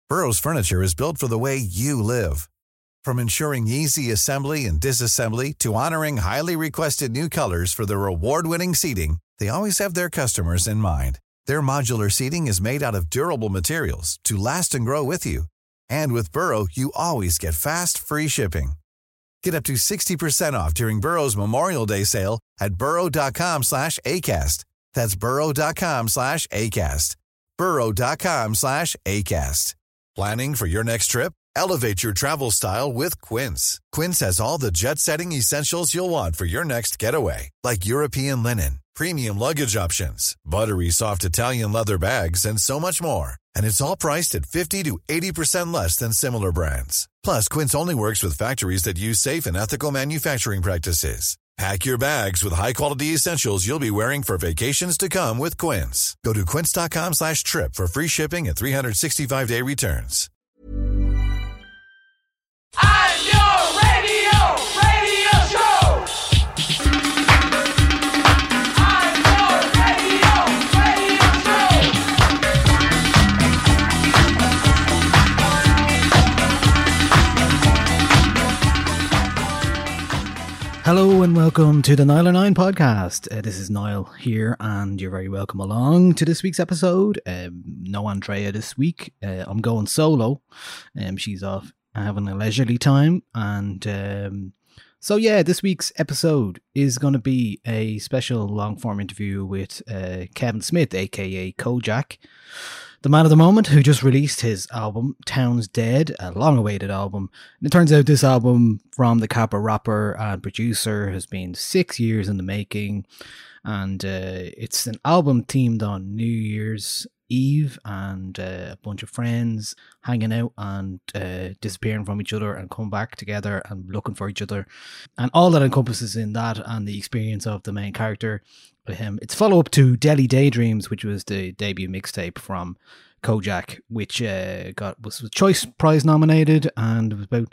Burrow's furniture is built for the way you live. From ensuring easy assembly and disassembly to honoring highly requested new colors for their award-winning seating, they always have their customers in mind. Their modular seating is made out of durable materials to last and grow with you. And with Burrow, you always get fast, free shipping. Get up to 60% off during Burrow's Memorial Day sale at burrow.com/ACAST. That's burrow.com/ACAST. burrow.com/ACAST. Planning for your next trip? Elevate your travel style with Quince. Quince has all the jet-setting essentials you'll want for your next getaway, like European linen, premium luggage options, buttery soft Italian leather bags, and so much more. And it's all priced at 50 to 80% less than similar brands. Plus, Quince only works with factories that use safe and ethical manufacturing practices. Pack your bags with high-quality essentials you'll be wearing for vacations to come with Quince. Go to quince.com/trip for free shipping and 365-day returns. I'm your radio show. I'm your radio show. Hello and welcome to the Niall or Nine podcast. This is Niall here, and you're very welcome along to this week's episode. No Andrea this week. I'm going solo. She's off having a leisurely time, and so yeah, this week's episode is going to be a special long form interview with Kevin Smith, aka Kojak, the man of the moment, who just released his album Town's Dead, a long awaited album. And it turns out this album from the Kappa rapper and producer has been 6 years in the making, and it's an album themed on New Year's Eve and a bunch of friends hanging out and disappearing from each other and come back together and looking for each other, and all that encompasses in that and the experience of the main character. It's follow up to Delhi Daydreams, which was the debut mixtape from Kojak, which was Choice Prize nominated and was about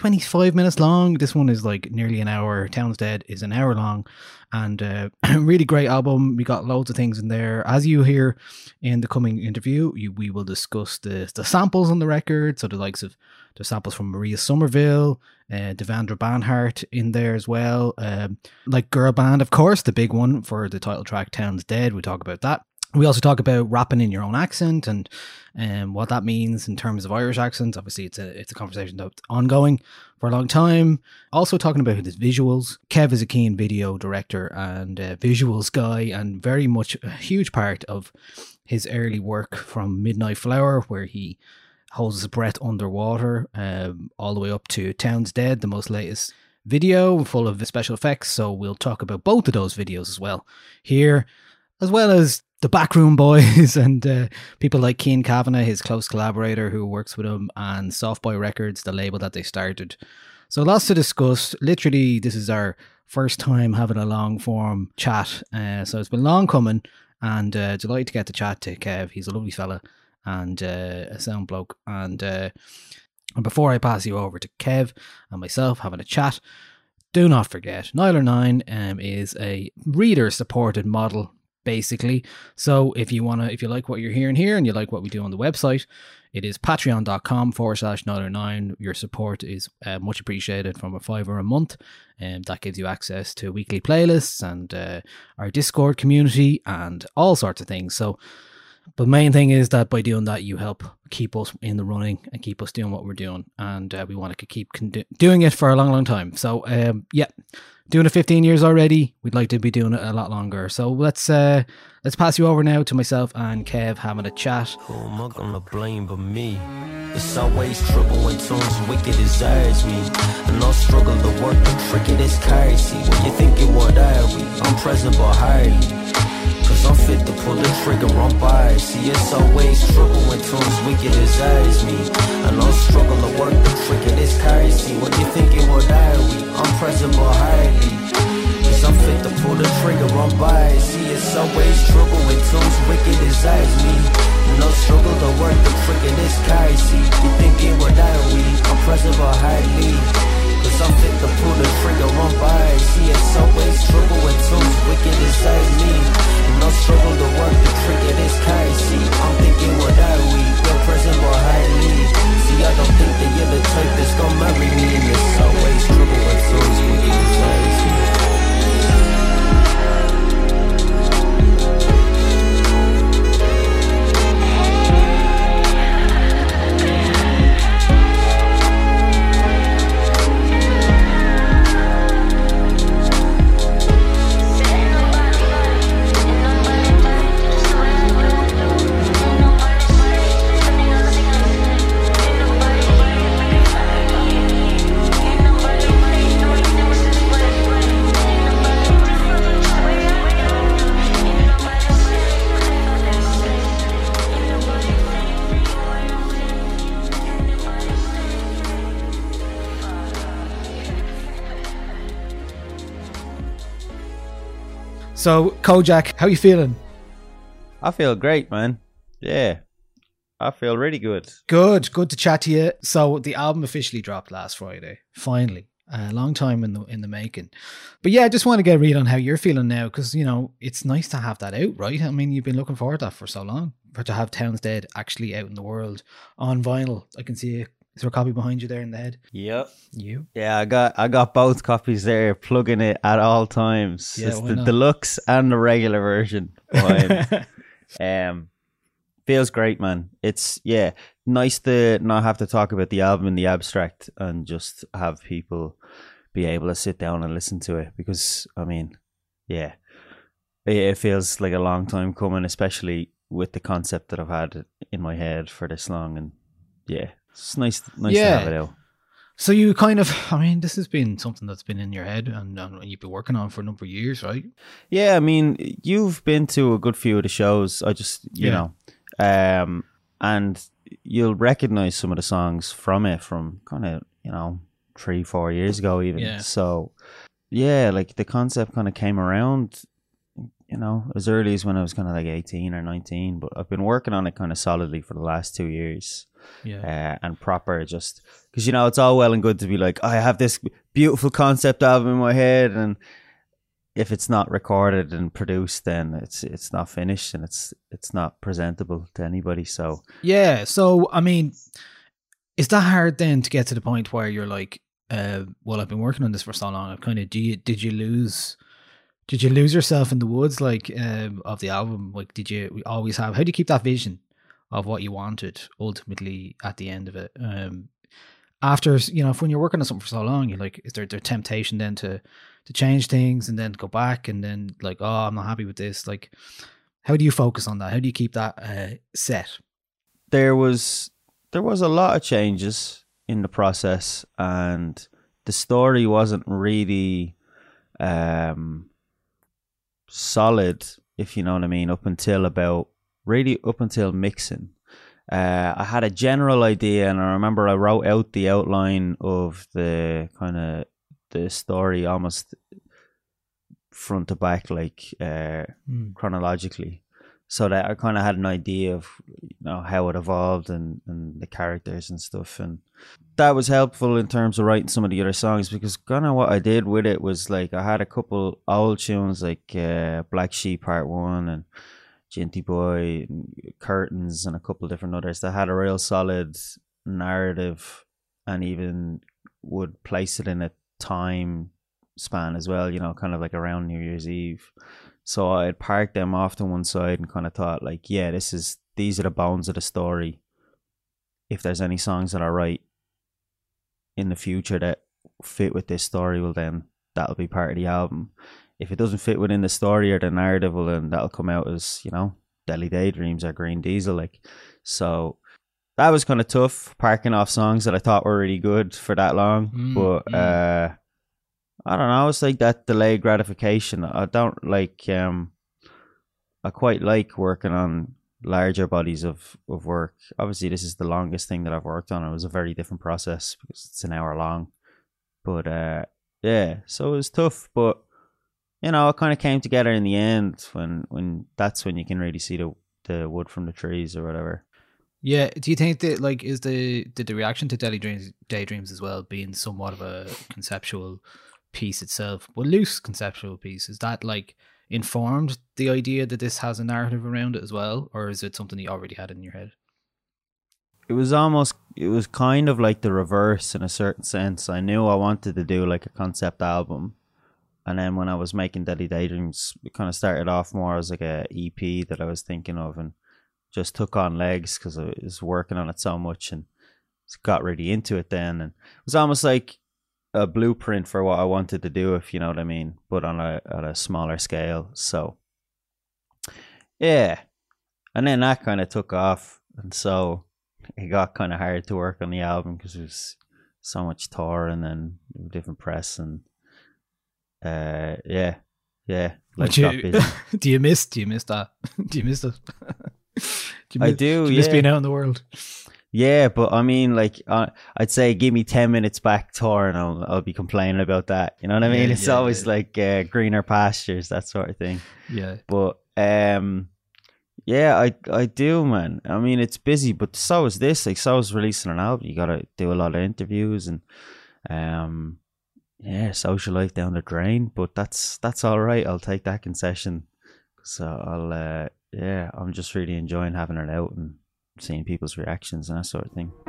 25 minutes long. This one is like nearly an hour. Town's Dead is an hour long, and really great album. We got loads of things in there. As you hear in the coming interview, we will discuss the samples on the record, so the likes of the samples from Maria Somerville, Devendra Banhart in there as well, like Girl Band, of course, the big one for the title track Town's Dead. We talk about that. We also talk about rapping in your own accent and what that means in terms of Irish accents. Obviously, it's a conversation that's ongoing for a long time. Also talking about his visuals. Kev is a keen video director and visuals guy, and very much a huge part of his early work from Midnight Flower, where he holds his breath underwater, all the way up to Town's Dead, the most latest video full of special effects. So we'll talk about both of those videos as well here, as well as the Backroom Boys and people like Cian Kavanagh, his close collaborator who works with him, and Softboy Records, the label that they started. So lots to discuss. Literally, this is our first time having a long form chat. So it's been long coming, and delighted to get to chat to Kev. He's a lovely fella and a sound bloke. And before I pass you over to Kev and myself having a chat, do not forget, Niall or Nine is a reader-supported model, basically. So if you like what you're hearing here and you like what we do on the website, it is patreon.com/Niall or Nine. Your support is much appreciated, from $5 a month, and that gives you access to weekly playlists and our Discord community and all sorts of things. So, but the main thing is that by doing that, you help keep us in the running and keep us doing what we're doing, and we want to keep doing it for a long time. So yeah, doing it 15 years already. We'd like to be doing it a lot longer. So let's pass you over now to myself and Kev having a chat. Who am I gonna blame but me? It's always trouble when tongues wicked desires me, and I'll struggle to work the cricket is carry. See what you thinking, what are we? I'm present but hardly, cause I'm fit to pull the trigger on by. See, it's always trouble when tongues wicked desires me, and I'll struggle to work the cricket is carry. See what you thinking, what are we? I'm present but hardly, cause I'm fit to pull the trigger on by. See, it's always trouble when tongues wicked desires me, and I'll struggle to work the cricket is carry. See, you thinking, what are we? I'm present but hardly, cause I'm fit to pull the trigger on by. See, it's always trouble when tongues wicked inside me, and no struggle to work the cricket is carry. See, I'm thinking, what are we? You're present but highly, So, Kojak, how you feeling? I feel great, man. Yeah, I feel really good. Good to chat to you. So, the album officially dropped last Friday. Finally, a long time in the making. But yeah, I just want to get a read on how you're feeling now, because you know it's nice to have that out, right? I mean, you've been looking forward to that for so long, for to have Towns Dead actually out in the world on vinyl. I can see. Is there a copy behind you there in the head? Yep. You? Yeah, I got both copies there, plugging it at all times. Yeah, It's why the not? deluxe and the regular version behind. Feels great, man. It's nice to not have to talk about the album in the abstract and just have people be able to sit down and listen to it, because I mean, yeah, it feels like a long time coming, especially with the concept that I've had in my head for this long. And yeah, it's nice to have it out. So you kind of, I mean, this has been something that's been in your head and you've been working on for a number of years, right? Yeah, I mean, you've been to a good few of the shows. I just, you know, and you'll recognize some of the songs from it from kind of, 3-4 years ago even. Yeah. So yeah, like the concept kind of came around, as early as when I was kind of like 18 or 19, but I've been working on it kind of solidly for the last 2 years. Yeah. And proper, just because it's all well and good to be like, I have this beautiful concept album in my head, and if it's not recorded and produced, then it's not finished and it's not presentable to anybody. So Yeah. So, I mean, is that hard then to get to the point where you're like, well, I've been working on this for so long. I've kind of, did you lose yourself in the woods, like, of the album? Like, did you always have, how do you keep that vision of what you wanted ultimately at the end of it? After, when you're working on something for so long, you're like, is there temptation then to change things and then go back and then like, oh, I'm not happy with this? Like, how do you focus on that? How do you keep that set? there was a lot of changes in the process, and the story wasn't really solid, if you know what I mean, up until mixing. I had a general idea, and I remember I wrote out the outline of the kind of the story almost front to back, like chronologically, so that I kind of had an idea of how it evolved and the characters and stuff, and that was helpful in terms of writing some of the other songs, because kind of what I did with it was like I had a couple old tunes like Black Sheep Part 1 and Jinty Boy and Curtains and a couple different others that had a real solid narrative, and even would place it in a time span as well, kind of like around New Year's Eve. So I'd park them off to one side and kind of thought like, yeah, these are the bones of the story. If there's any songs that I write in the future that fit with this story, well then that'll be part of the album. If it doesn't fit within the story or the narrative, well then that'll come out as, Deadly Daydreams or Green Diesel. Like, so that was kind of tough, parking off songs that I thought were really good for that long. But I don't know, it's like that delayed gratification. I don't like, I quite like working on larger bodies of work. Obviously this is the longest thing that I've worked on. It was a very different process because it's an hour long. But yeah, so it was tough, but it kind of came together in the end when that's when you can really see the wood from the trees or whatever. Yeah. Do you think that like did the reaction to Daydreams as well being somewhat of a conceptual piece itself, well, loose conceptual piece, is that like informed the idea that this has a narrative around it as well, or is it something you already had in your head? It was kind of like the reverse in a certain sense. I knew I wanted to do like a concept album, and then when I was making Deadly Daydreams, it kind of started off more as like a EP that I was thinking of, and just took on legs because I was working on it so much and got really into it then, and it was almost like a blueprint for what I wanted to do, if you know what I mean, but on a smaller scale. So yeah, and then that kind of took off, and so it got kind of hard to work on the album because there was so much tour and then different press, and yeah, like do you miss that? Do you miss it? I do, you miss yeah. being out in the world? Yeah, but I mean, like, I'd say give me 10 minutes back tour and I'll be complaining about that. You know what I mean? Yeah, It's yeah, always yeah. like greener pastures, that sort of thing. Yeah. But yeah, I do, man. I mean, it's busy, but so is this. Like, so is releasing an album. You gotta do a lot of interviews and yeah, social life down the drain. But that's all right. I'll take that concession. So yeah, I'm just really enjoying having it out and seeing people's reactions and that sort of thing.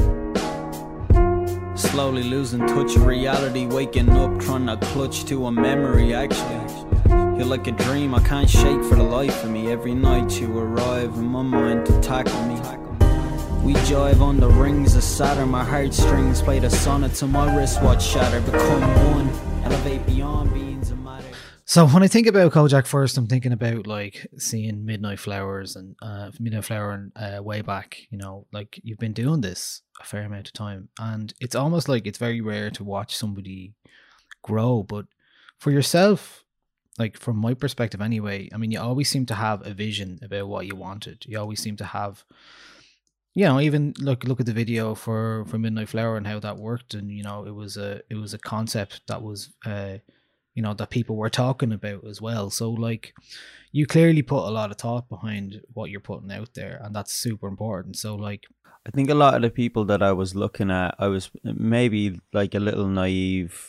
Slowly losing touch of reality, waking up, trying to clutch to a memory. Actually, you're like a dream I can't shake for the life of me. Every night you arrive in my mind to tackle me. We jive on the rings of Saturn, my heartstrings play the sonnet to my wristwatch shatter. Become one, elevate beyond beings of matter. So when I think about Kojak first, I'm thinking about like seeing Midnight Flowers and Midnight Flower and way back. You know, like you've been doing this a fair amount of time, and it's almost like it's very rare to watch somebody grow. But for yourself, like from my perspective anyway, I mean, you always seem to have a vision about what you wanted. You always seem to have, you know, even look at the video for Midnight Flower and how that worked, and you know, it was a concept that was you know, that people were talking about as well. So like, you clearly put a lot of thought behind what you're putting out there, and that's super important. So like, I think a lot of the people that I was looking at, I was maybe like a little naive,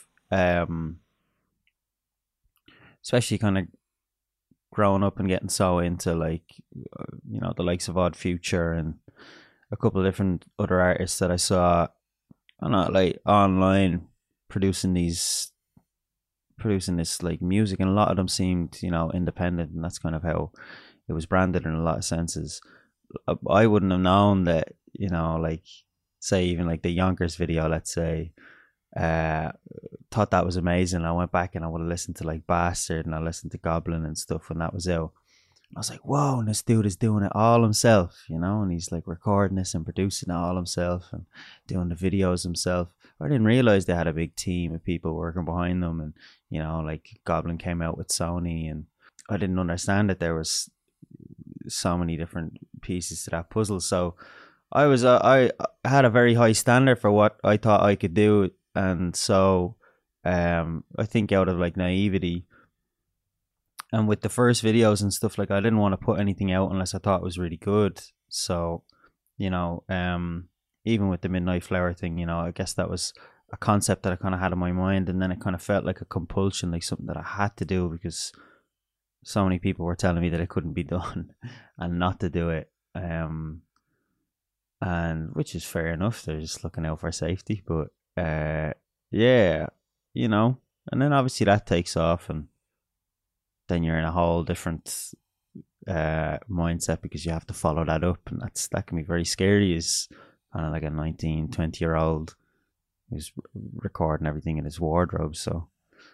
especially kind of growing up and getting so into like, you know, the likes of Odd Future and a couple of different other artists that I saw, I don't know, like online producing this like music, and a lot of them seemed, you know, independent, and that's kind of how it was branded in a lot of senses. I wouldn't have known that, you know, like say even like the Yonkers video, let's say, thought that was amazing. I went back and I would have listened to like Bastard and I listened to Goblin and stuff when that was out. I was like, whoa, and this dude is doing it all himself, you know, and he's like recording this and producing it all himself and doing the videos himself. I didn't realize they had a big team of people working behind them, and you know, like Goblin came out with Sony, and I didn't understand that there was so many different pieces to that puzzle. So I had a very high standard for what I thought I could do, and so I think out of like naivety, and with the first videos and stuff, like I didn't want to put anything out unless I thought it was really good. So, you know, even with the Midnight Flower thing, you know, I guess that was a concept that I kind of had in my mind, and then it kind of felt like a compulsion, like something that I had to do because so many people were telling me that it couldn't be done and not to do it. And which is fair enough, they're just looking out for safety. But yeah, you know, and then obviously that takes off, and then you're in a whole different mindset because you have to follow that up, and that can be very scary as kind of like a 19, 20-year-old who's recording everything in his wardrobe. So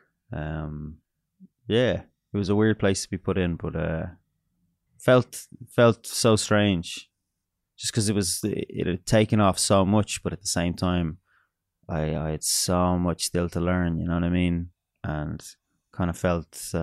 yeah, it was a weird place to be put in, but felt so strange just because it had taken off so much, but at the same time I had so much still to learn, you know what I mean, and kind of felt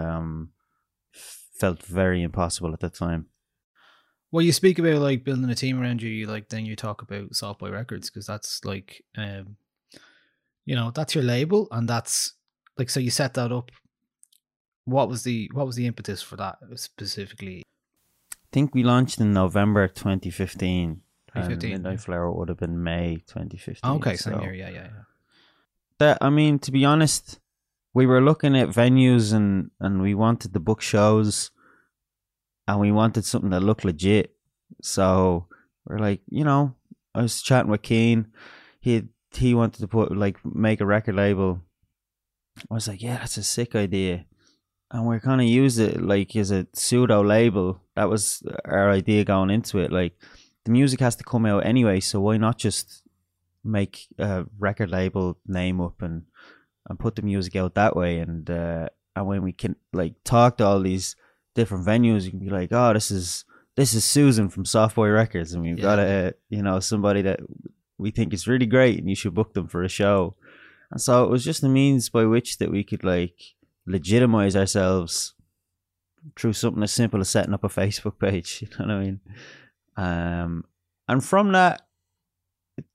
very impossible at the time. well, you speak about like building a team around you, like then you talk about Softboy Records, because that's like, you know, that's your label, and that's like, so you set that up. What was the impetus for that specifically? I think we launched in November 2015. 2015, and Midnight Flower would have been May 2015. Okay, so same year, yeah. that, I mean, to be honest, we were looking at venues and we wanted to book shows, and we wanted something that looked legit. So we're like, you know, I was chatting with Keane. He wanted to make a record label. I was like, yeah, that's a sick idea. And we're kind of used it like as a pseudo label. That was our idea going into it. Like, the music has to come out anyway, so why not just make a record label name up and put the music out that way? And when we can like talk to all these different venues, you can be like, oh, this is Susan from Softboy Records, and we've got you know, somebody that we think is really great, and you should book them for a show. And so it was just a means by which that we could like legitimize ourselves through something as simple as setting up a Facebook page. You know what I mean? And from that,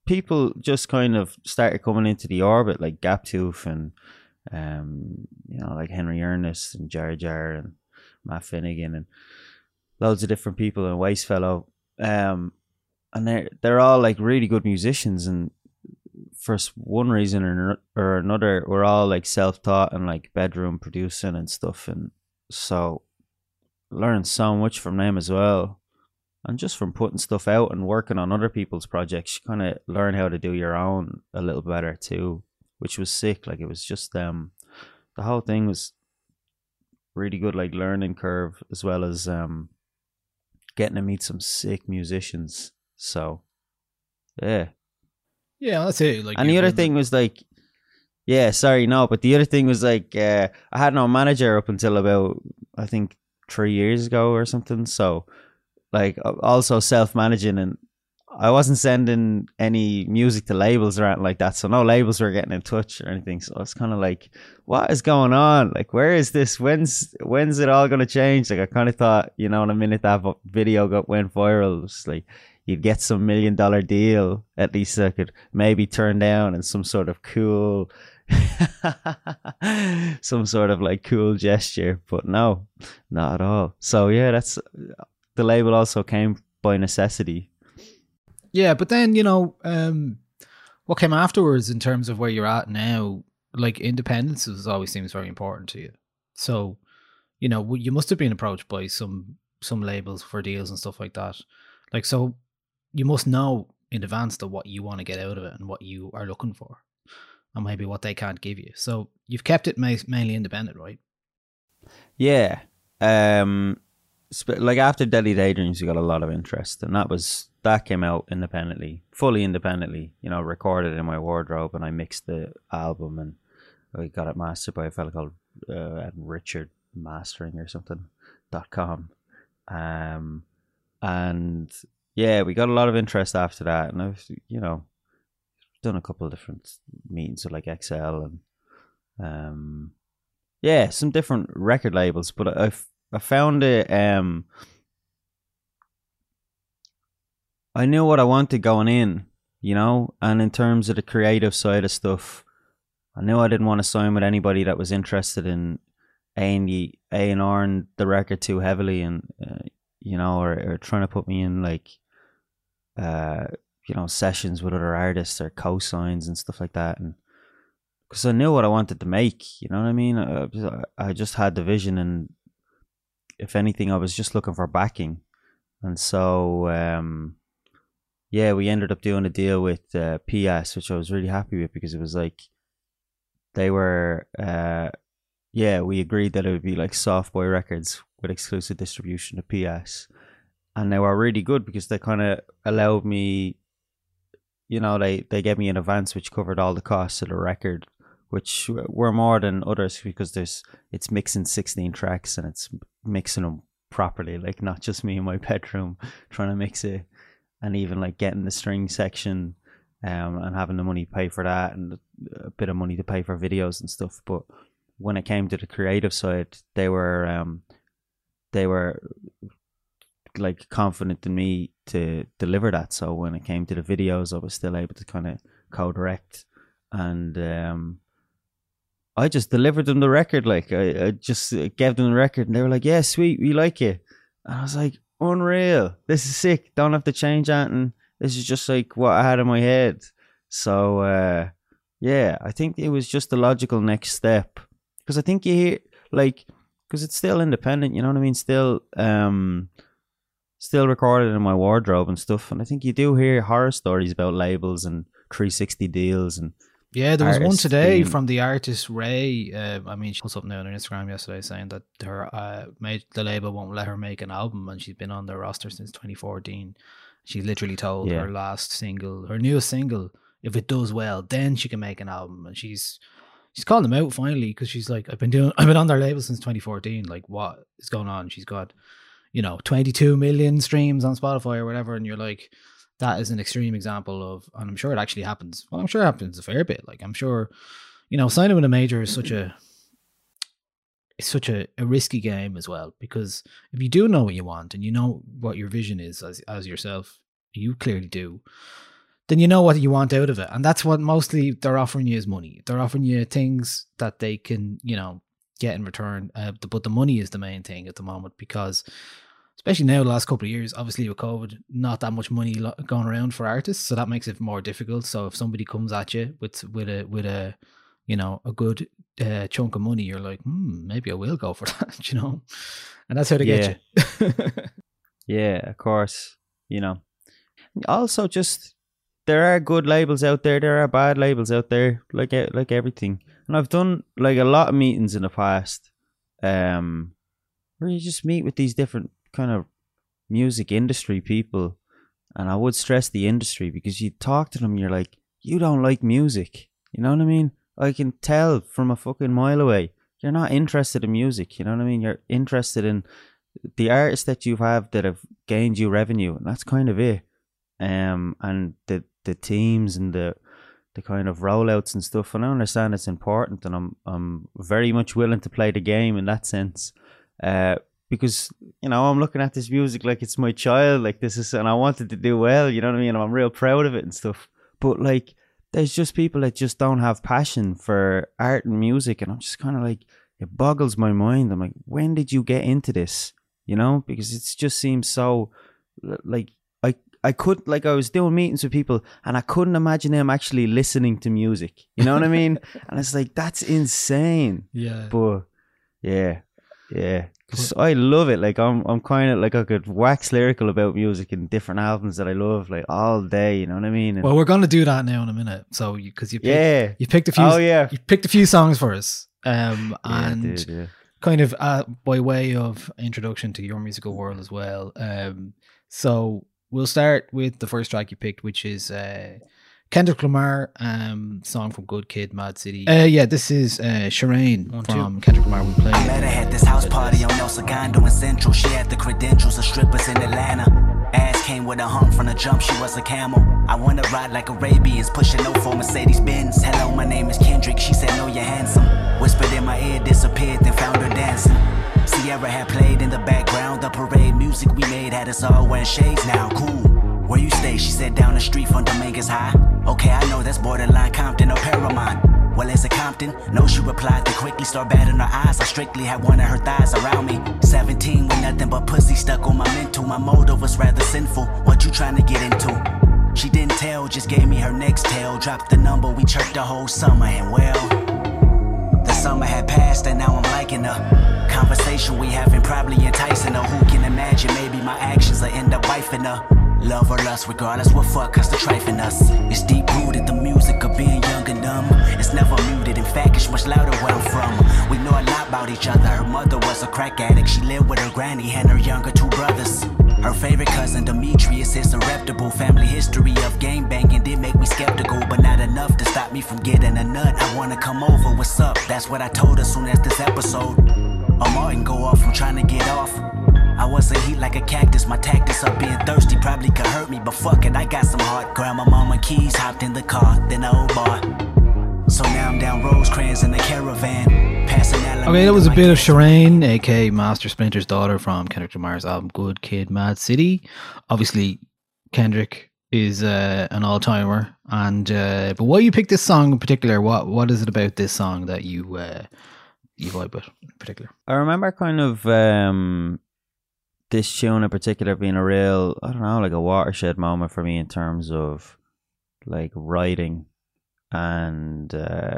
people just kind of started coming into the orbit, like Gaptooth and like Henry Ernest and Jar Jar and Matt Finnegan and loads of different people and Waste Fellow. And they're all like really good musicians, and for one reason or another, we're all like self-taught and like bedroom producing and stuff, and so learned so much from them as well. And just from putting stuff out and working on other people's projects, you kind of learn how to do your own a little better too, which was sick. Like, it was just the whole thing was really good, like learning curve, as well as getting to meet some sick musicians. So yeah, that's it. Like, and the other thing was like, but the other thing was like, I had no manager up until about, I think, 3 years ago or something. So like, also self-managing, and I wasn't sending any music to labels or anything like that, so no labels were getting in touch or anything. So I was kind of like, what is going on? Like, where is this? When's it all going to change? Like, I kind of thought, the minute that video went viral, it was like, you'd get some $1 million deal, at least I could maybe turn down, and some sort of cool some sort of like cool gesture. But no, not at all. So yeah, that's the label also came by necessity. Yeah, but then, what came afterwards in terms of where you're at now, like, independence always seems very important to you. So, you must have been approached by some labels for deals and stuff like that. Like, so you must know in advance to what you want to get out of it and what you are looking for, and maybe what they can't give you. So you've kept it mainly independent, right? Yeah. Like, after Deadly Daydreams, we got a lot of interest, and that came out independently, fully independently, recorded in my wardrobe, and I mixed the album, and we got it mastered by a fella called Richard Mastering or something.com. And yeah, we got a lot of interest after that, and I've done a couple of different meetings with like XL and some different record labels, but I found it, I knew what I wanted going in, and in terms of the creative side of stuff, I knew I didn't want to sign with anybody that was interested in A&R the record too heavily, and or trying to put me in like sessions with other artists or co-signs and stuff like that, and because I knew what I wanted to make, you know what I mean? I just had the vision, and if anything, I was just looking for backing. And so we ended up doing a deal with PS, which I was really happy with, because it was like, they were we agreed that it would be like Soft Boy Records with exclusive distribution to PS, and they were really good because they kind of allowed me, they gave me an advance which covered all the costs of the record, which were more than others, because it's mixing 16 tracks, and it's mixing them properly, like not just me in my bedroom trying to mix it, and even like getting the string section and having the money to pay for that, and a bit of money to pay for videos and stuff. But when it came to the creative side, they were like confident in me to deliver that. So when it came to the videos, I was still able to kind of co-direct, and I just delivered them the record. Like, I just gave them the record, and they were like, yeah, sweet, we like it. And I was like, unreal, this is sick, don't have to change anything, this is just like what I had in my head. So I think it was just the logical next step, because I think you hear, like, because it's still independent, you know what I mean, still recorded in my wardrobe and stuff, and I think you do hear horror stories about labels and 360 deals. And yeah, there was one today from the artist Ray. She put something out on Instagram yesterday saying that her the label won't let her make an album, and she's been on their roster since 2014. She literally told her newest single, if it does well, then she can make an album. And she's calling them out finally, because she's like, I've been on their label since 2014. Like, what is going on? She's got 22 million streams on Spotify or whatever, and you're like, that is an extreme example of, and I'm sure it actually happens. Well, I'm sure it happens a fair bit. Like, I'm sure, signing with a major is such a risky game as well, because if you do know what you want and you know what your vision is as yourself, you clearly do, then you know what you want out of it. And that's what mostly they're offering you is money. They're offering you things that they can, get in return. But the money is the main thing at the moment, because especially now, the last couple of years, obviously with COVID, not that much money going around for artists, so that makes it more difficult. So if somebody comes at you with a a good chunk of money, you're like, maybe I will go for that, and that's how they get you. Yeah, of course. Also, just there are good labels out there. There are bad labels out there, like everything. And I've done like a lot of meetings in the past, where you just meet with these different kind of music industry people, and I would stress the industry, because you talk to them, you're like, you don't like music, you know what I mean? I can tell from a fucking mile away you're not interested in music, you know what I mean? You're interested in the artists that you have that have gained you revenue, and that's kind of it. And the teams and the kind of rollouts and stuff, and I understand it's important, and I'm very much willing to play the game in that sense. Because, I'm looking at this music like it's my child, like this is, and I wanted to do well, you know what I mean? And I'm real proud of it and stuff. But like, there's just people that just don't have passion for art and music, and I'm just kind of like, it boggles my mind. I'm like, when did you get into this? Because it just seems so, like, I could, like, I was doing meetings with people, and I couldn't imagine them actually listening to music. You know what I mean? And it's like, that's insane. Yeah. But yeah. Cause I love it. Like, I'm kind of like, I could wax lyrical about music and different albums that I love, like, all day. You know what I mean? And well, we're going to do that now in a minute. So, you picked a few. Oh yeah. You picked a few songs for us. Yeah, And dude. kind of by way of introduction to your musical world as well. So we'll start with the first track you picked, which is Kendrick Lamar, song from Good Kid, Mad City. This is Shireen from Kendrick Lamar. We played. I met her at this house party on El Segundo in Central. She had the credentials of strippers in Atlanta. Ass came with a hump from the jump, she was a camel. I wanna ride like Arabians, pushing no for Mercedes Benz. Hello, my name is Kendrick, she said no, you're handsome. Whispered in my ear, disappeared, then found her dancing. Sierra had played in the background, the parade music we made had us all wearing shades now, cool. Where you stay? She said down the street from Dominguez High. Okay, I know that's borderline Compton or Paramount. Well, is it Compton? No, she replied to quickly start batting her eyes. I strictly had one of her thighs around me. 17 with nothing but pussy stuck on my mental. My motive was rather sinful. What you trying to get into? She didn't tell, just gave me her next tale. Dropped the number, we chirped the whole summer, and well, the summer had passed and now I'm liking her. Conversation we having probably enticing her. Who can imagine? Maybe my actions will end up wifing her. Love or lust, regardless what fuck us to trifling us. It's deep rooted, the music of being young and dumb. It's never muted, in fact it's much louder where I'm from. We know a lot about each other. Her mother was a crack addict. She lived with her granny and her younger two brothers. Her favorite cousin Demetrius is a reputable. Family history of game banging did make me skeptical, but not enough to stop me from getting a nut. I wanna come over, what's up? That's what I told her soon as this episode of Martin go off. I'm trying to get off. I was a heat like a cactus, my tactics of being thirsty probably could hurt me, but fuck it, I got some heart. Grandma, mama, keys, hopped in the car, then the old bar. So now I'm down Rosecrans in the caravan, passing Alameda. Okay, that was a bit of Shireen, aka Master Splinter's daughter, from Kendrick Lamar's album Good Kid, Mad City. Obviously, Kendrick is an all-timer, and but why you picked this song in particular? What is it about this song that you vibe with in particular? I remember kind of this tune in particular being a real, I don't know, like a watershed moment for me in terms of like writing and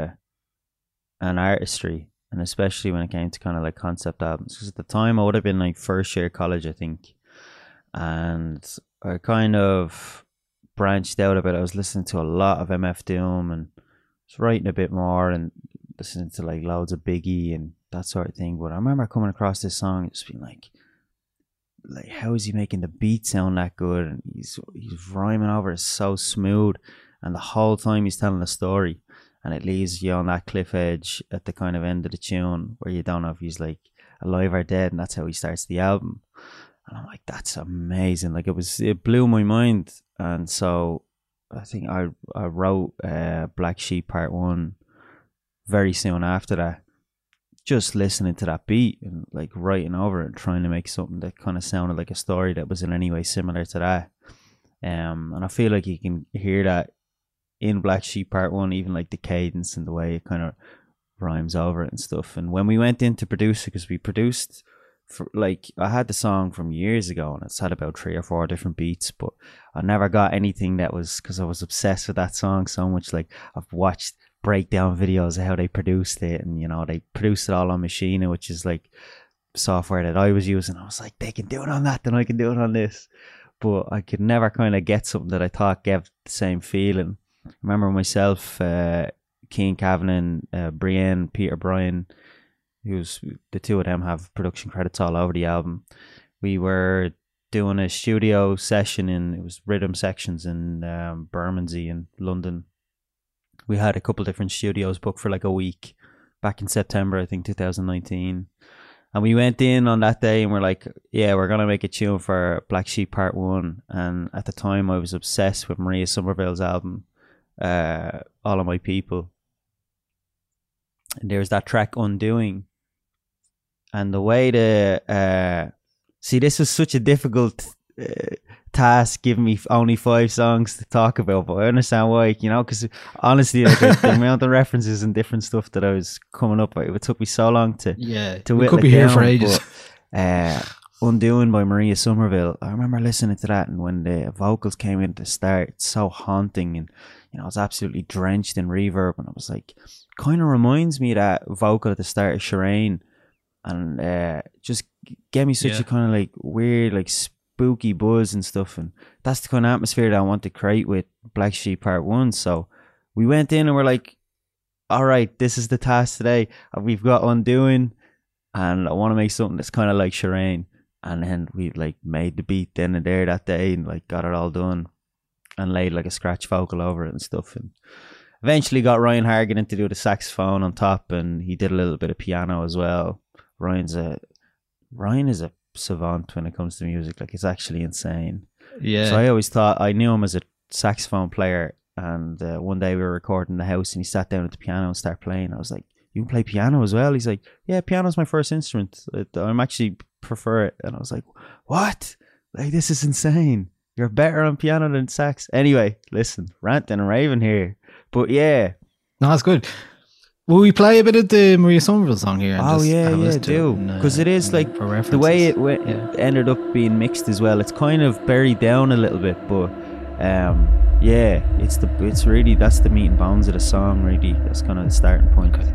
artistry, and especially when it came to kind of like concept albums, because at the time I would have been like first year college, I think, and I kind of branched out a bit. I was listening to a lot of MF Doom and was writing a bit more and listening to like loads of Biggie and that sort of thing. But I remember coming across this song and just being like, how is he making the beat sound that good? And he's rhyming over it so smooth, and the whole time he's telling a story, and it leaves you on that cliff edge at the kind of end of the tune where you don't know if he's like alive or dead, and that's how he starts the album. And I'm like, that's amazing. Like it blew my mind. And so I think I wrote Black Sheep Part 1 very soon after that, just listening to that beat and like writing over it and trying to make something that kind of sounded like a story that was in any way similar to that. And I feel like you can hear that in Black Sheep Part 1, even like the cadence and the way it kind of rhymes over it and stuff. And when we went in to produce it, because we produced, for, like, I had the song from years ago and it's had about 3 or 4 different beats, but I never got anything that was, because I was obsessed with that song so much. Like, I've watched breakdown videos of how they produced it, and you know, they produced it all on Machina, which is like software that I was using. I was like, they can do it on that, then I can do it on this. But I could never kind of get something that I thought gave the same feeling. I remember myself, Keane Kavanagh, Brienne, Peter Bryan, who's the two of them have production credits all over the album. We were doing a studio session it was Rhythm Sections in Bermondsey in London. We had a couple different studios booked for like a week back in September, I think 2019. And we went in on that day and we're like, yeah, we're going to make a tune for Black Sheep Part 1. And at the time I was obsessed with Maria Somerville's album, All of My People. And there's that track Undoing. And the way to... see, this was such a difficult task, giving me only 5 songs to talk about, but I understand why, you know, because honestly, like, the amount of references and different stuff that I was coming up with, it took me so long to we could be here for ages. But, Undoing by Maria Somerville, I remember listening to that, and when the vocals came in to start, it's so haunting, and you know, I was absolutely drenched in reverb, and I was like, kind of reminds me of that vocal at the start of Shireen, and just gave me such a kind of like weird, like spooky buzz and stuff, and that's the kind of atmosphere that I want to create with Black Sheep Part 1. So we went in and we're like, all right, this is the task today. We've got Undoing, and I want to make something that's kind of like Shireen. And then we like made the beat then and there that day, and like got it all done and laid like a scratch vocal over it and stuff, and eventually got Ryan Hargan in to do the saxophone on top, and he did a little bit of piano as well. Ryan is a savant when it comes to music. Like, it's actually insane. Yeah. So I always thought, I knew him as a saxophone player, and one day we were recording in the house and he sat down at the piano and started playing. I was like, you can play piano as well? He's like, yeah, piano's my first instrument. I'm actually prefer it. And I was like, what? Like, this is insane. You're better on piano than sax. Anyway, listen, ranting and raving here. But yeah. No, that's good. Will we play a bit of the Maria Somerville song here? Oh, yeah, do. Because it is like the way it ended up being mixed as well. It's kind of buried down a little bit, but yeah, it's really, that's the meat and bones of the song, really. That's kind of the starting point. Okay.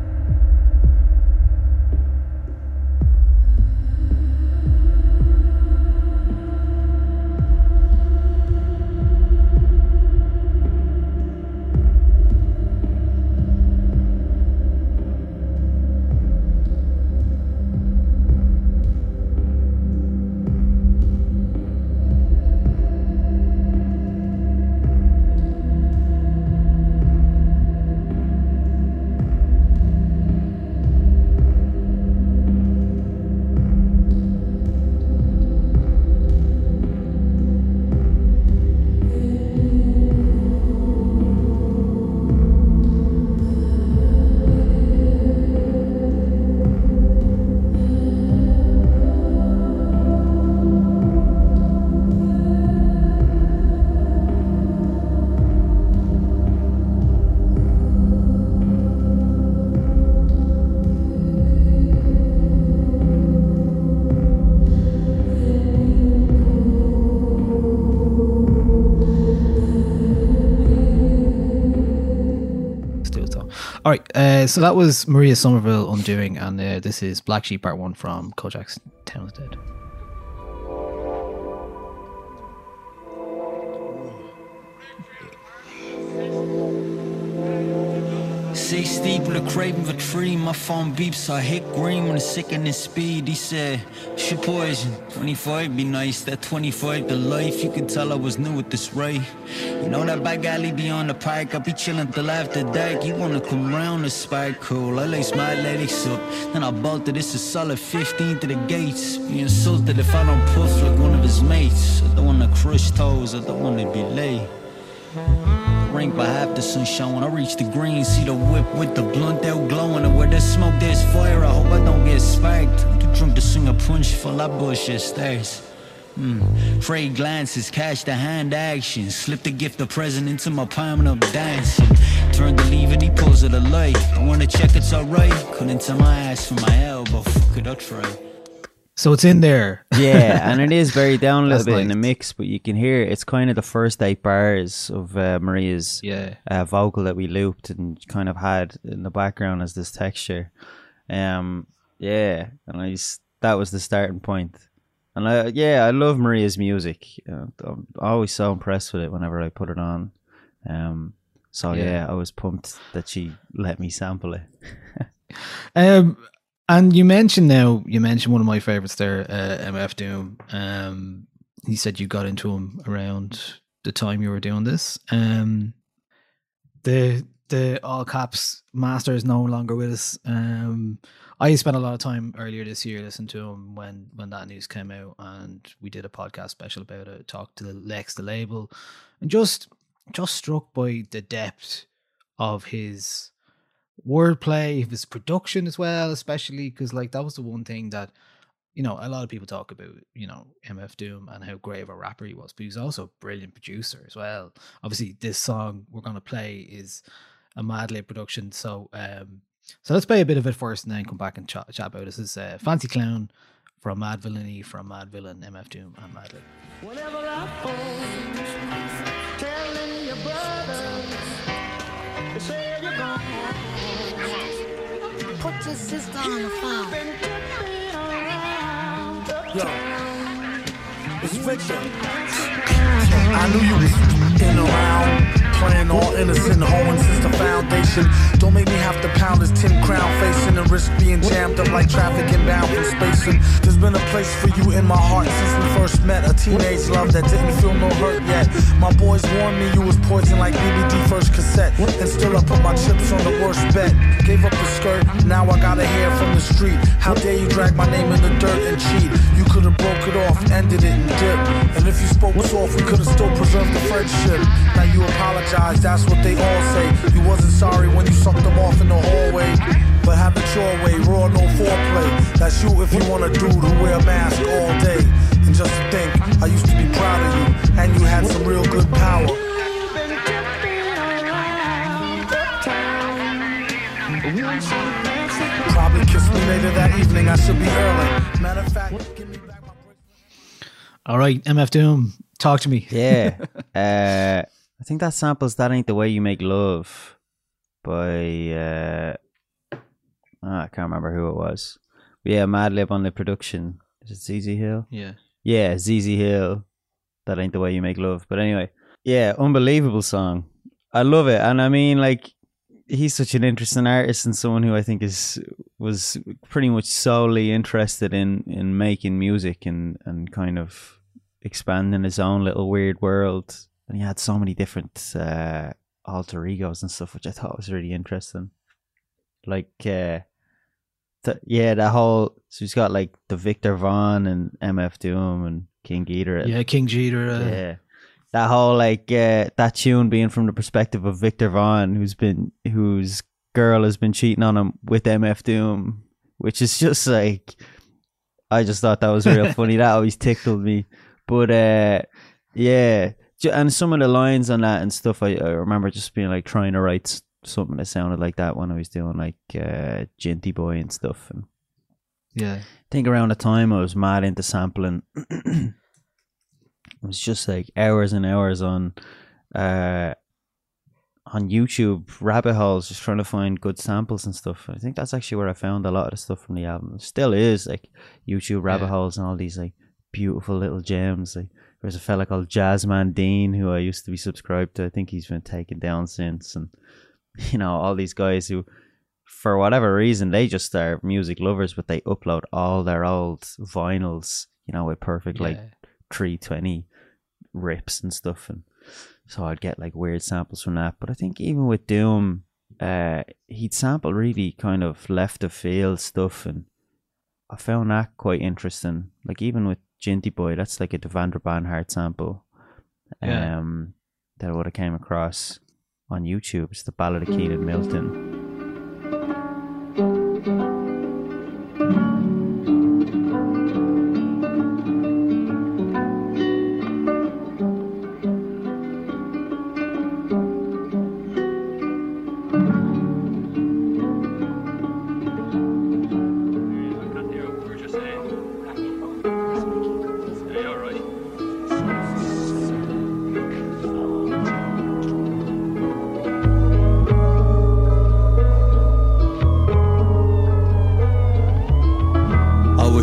All right, so that was Maria Somerville, Undoing, and this is Black Sheep Part 1 from Kojak's Town is Dead. Say steep with a craving for tree. My phone beeps, I hit green when it's sickening speed. He said, shit poison, 25 be nice. That 25 to life, you could tell I was new at this rate. You know that back alley beyond the park, I be chillin' till after dark. You wanna come round the spike, cool. I lace my ladies up, then I bolted. This is solid 15 to the gates. Be insulted if I don't puff like one of his mates. I don't wanna crush toes, I don't wanna be late. Ring by half the sun showing. I reach the green, see the whip with the blunt out glowing. And where there's smoke, there's fire. I hope I don't get spiked. Too drunk to swing a punch full of bullshit stairs. Trade glances, cash the hand action. Slip the gift of present into my palm and I'm dancing. Turn the lever, he pulls of the light. I wanna check it's alright. Couldn't tell my ass from my elbow. Fuck it, I'll try. So it's in there. Yeah, and it is very down a little That's bit in nice. the mix, but you can hear it's kind of the first 8 bars of Maria's vocal that we looped and kind of had in the background as this texture. Yeah, and that was the starting point. And I love Maria's music. I'm always so impressed with it whenever I put it on. I was pumped that she let me sample it. And you mentioned one of my favorites there, MF Doom. You said you got into him around the time you were doing this. The all caps master is no longer with us. I spent a lot of time earlier this year listening to him when that news came out, and we did a podcast special about it. Talked to Lex, the label, and just struck by the depth of his wordplay, of his production as well, especially because like that was the one thing that, you know, a lot of people talk about, you know, MF Doom and how great of a rapper he was, but he was also a brilliant producer as well. Obviously, this song we're going to play is a Madlib production, so let's play a bit of it first and then come back and chat about it. This is Fancy Clown from Mad Villainy, from Mad Villain, MF Doom and Madlib. Whenever I fall, telling your brothers, they say you're gone. Put your sister on the phone. Yo, it's Victor. I knew you was in around, playing all innocent, hoeing since the foundation. Don't make me have to pound this 10 crown facing and risk being jammed up like traffic inbound from spacing. There's been a place for you in my heart since we first met. A teenage love that didn't feel no hurt yet. My boys warned me you was poison like BBD first cassette. And still I put my chips on the worst bet. Gave up the skirt, now I got a hair from the street. How dare you drag my name in the dirt and cheat? You could've broke it off, ended it and dipped. And if you spoke soft, we could've still preserved the friendship. Now you apologize, that's what they all say. You wasn't sorry when you sucked them off in the hallway. But have it your way, raw, no foreplay. That's you if you want a dude who wear a mask all day. And just to think, I used to be proud of you, and you had some real good power. Probably kiss me later that evening, I should be early. Matter of fact, give me back my bracelet. All right, MF Doom, talk to me. Yeah. I think that samples That Ain't the Way You Make Love by I can't remember who it was. But yeah, Madlib on the production. Is it ZZ Hill? Yeah, ZZ Hill. That Ain't the Way You Make Love. But anyway, yeah, unbelievable song. I love it. And I mean, like, he's such an interesting artist and someone who I think was pretty much solely interested in making music and kind of expanding his own little weird world. And he had so many different alter egos and stuff, which I thought was really interesting. Like, that whole... So he's got, like, the Victor Vaughn and MF Doom and King Geeter. Yeah, King Jeter. Yeah. That whole, like, that tune being from the perspective of Victor Vaughn, whose girl has been cheating on him with MF Doom, which is just, like... I just thought that was real funny. That always tickled me. But, yeah... And some of the lines on that and stuff, I remember just being like trying to write something that sounded like that when I was doing like Jinty Boy and stuff. And yeah, I think around the time I was mad into sampling. It was just like hours and hours on YouTube rabbit holes, just trying to find good samples and stuff. I think that's actually where I found a lot of the stuff from the album. It still is like YouTube rabbit holes and all these like beautiful little gems. Like, there's a fella called Jazzman Dean who I used to be subscribed to. I think he's been taken down since. And, you know, all these guys who, for whatever reason, they just are music lovers, but they upload all their old vinyls, you know, with perfect, like, 320 rips and stuff. And so I'd get, like, weird samples from that. But I think even with Doom, he'd sample really kind of left of field stuff. And I found that quite interesting. Like, even with Jinty Boy, that's like a Devendra Banhart sample that I would have came across on YouTube. It's the Ballad of Keenan Milton.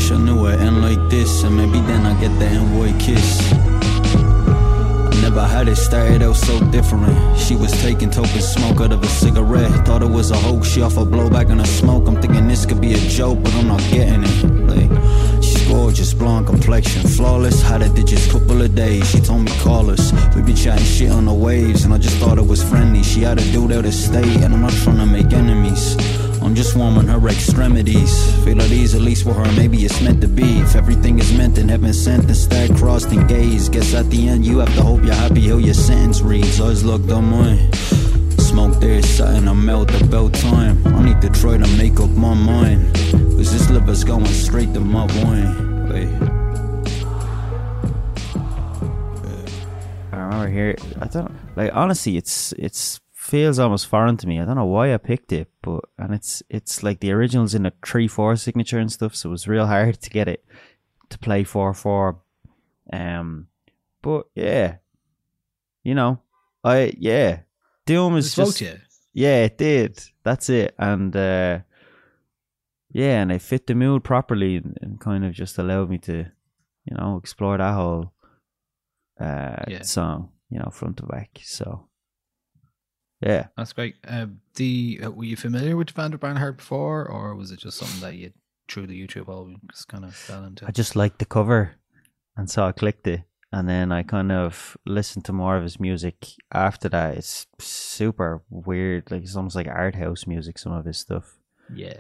wish I knew it end like this, and maybe then I get the NY kiss. Never had it, started out so different. She was taking token smoke out of a cigarette. Thought it was a hoax, she offered blowback on the smoke. I'm thinking this could be a joke, but I'm not getting it. Like, she's gorgeous, blonde complexion, flawless. Had a digits, couple of days. She told me call us. We been chatting shit on the waves, and I just thought it was friendly. She had a dude out of state, and I'm not trying to make enemies. I'm just warming her extremities. Feel at ease, at least with her, maybe it's meant to be. If everything is meant and heaven sent, then stay crossed and gaze. Guess at the end you have to hope you're happy how your sentence reads. Eyes locked on mine. Smoke there, something I'm out about time. I need to try to make up my mind, cause this liver's going straight to my wine. I remember here, I don't like, honestly, it's feels almost foreign to me. I don't know why I picked it, but it's like the original's in a 3/4 signature and stuff, so it was real hard to get it to play 4/4. But yeah, you know, Doom is just, yeah, it did. That's it, and yeah, and it fit the mood properly and kind of just allowed me to, you know, explore that whole song, you know, front to back. So. Yeah, that's great. Were you familiar with Vander Barnhart before, or was it just something that you through the YouTube album just kind of fell into? I just liked the cover, and so I clicked it, and then I kind of listened to more of his music after that. It's super weird, like it's almost like art house music. Some of his stuff. Yeah.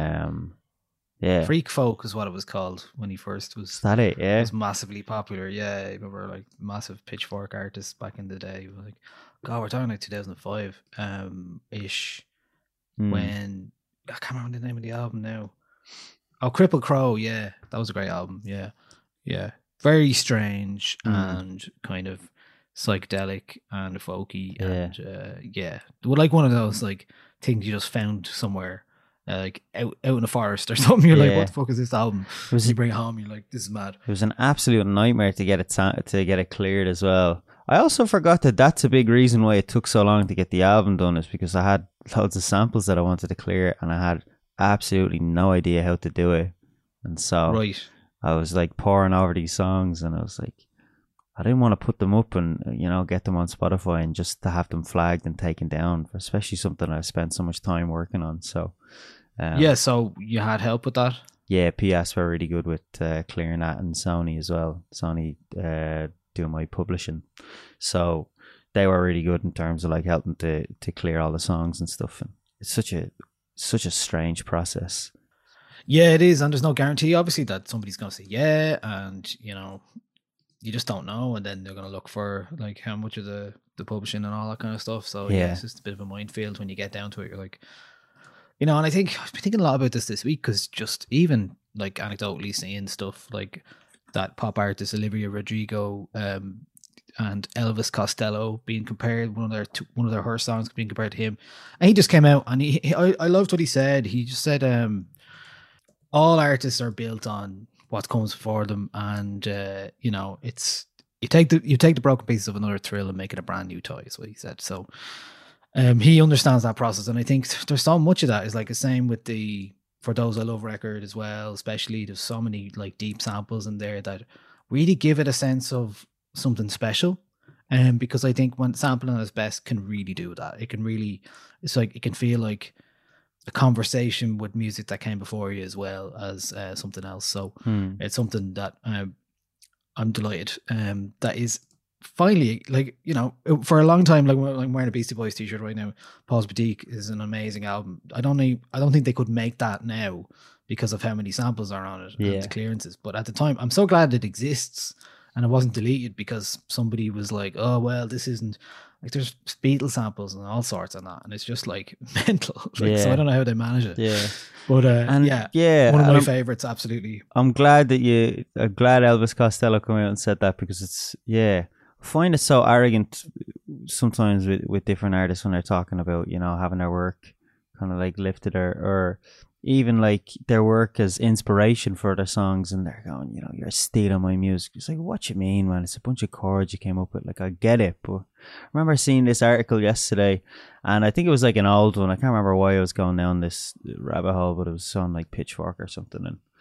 Yeah. Freak folk is what it was called when he first was. Is that it? Yeah. It was massively popular. Yeah, I remember like massive Pitchfork artists back in the day. Like, God, we're talking like 2005 ish. When I can't remember the name of the album now. Oh, Cripple Crow. Yeah, that was a great album. Yeah, yeah, very strange and kind of psychedelic and folky and yeah, well, like one of those like things you just found somewhere. Like out in the forest or something, you're like, what the fuck is this album? You bring it home, you're like, this is mad. It was an absolute nightmare to get it cleared as well. I also forgot that's a big reason why it took so long to get the album done, is because I had loads of samples that I wanted to clear and I had absolutely no idea how to do it. And so I was like pouring over these songs, and I was like, I didn't want to put them up and, you know, get them on Spotify and just to have them flagged and taken down, especially something I spent so much time working on. So so you had help with that? Yeah, PS were really good with clearing that, and Sony as well. Sony doing my publishing, so they were really good in terms of like helping to clear all the songs and stuff. And it's such a strange process. Yeah, it is, and there's no guarantee obviously that somebody's going to say yeah, and you know, you just don't know, and then they're going to look for like how much of the publishing and all that kind of stuff. So yeah, it's just a bit of a minefield when you get down to it. You're like, you know, and I've been thinking a lot about this week, because just even like anecdotally seeing stuff like that pop artist Olivia Rodrigo and Elvis Costello being compared, one of her songs being compared to him, and he just came out and I loved what he said. He just said all artists are built on what comes before them, and you know, it's you take the broken pieces of another thrill and make it a brand new toy, is what he said. So he understands that process, and I think there's so much of that is like the same with the For Those I Love record as well. Especially there's so many like deep samples in there that really give it a sense of something special. Because I think when sampling at its best can really do that. It can feel like a conversation with music that came before you as well as something else. So it's something that I'm delighted that is finally, like, you know, for a long time, like I'm wearing a Beastie Boys t-shirt right now. Paul's Boutique is an amazing album. I don't think they could make that now because of how many samples are on it and the clearances. But at the time, I'm so glad it exists and it wasn't deleted because somebody was like, oh well, this isn't like, there's Beatles samples and all sorts of that, and it's just like mental. Like, so I don't know how they manage it. Yeah, but one of my favorites. Absolutely. I'm glad Elvis Costello came out and said that, because it's I find it so arrogant sometimes with different artists when they're talking about, you know, having their work kind of like lifted or even like their work as inspiration for their songs, and they're going, you know, you're stealing my music. It's like, what you mean, man? It's a bunch of chords you came up with. Like, I get it, but I remember seeing this article yesterday, and I think it was like an old one. I can't remember why I was going down this rabbit hole, but it was on like Pitchfork or something, and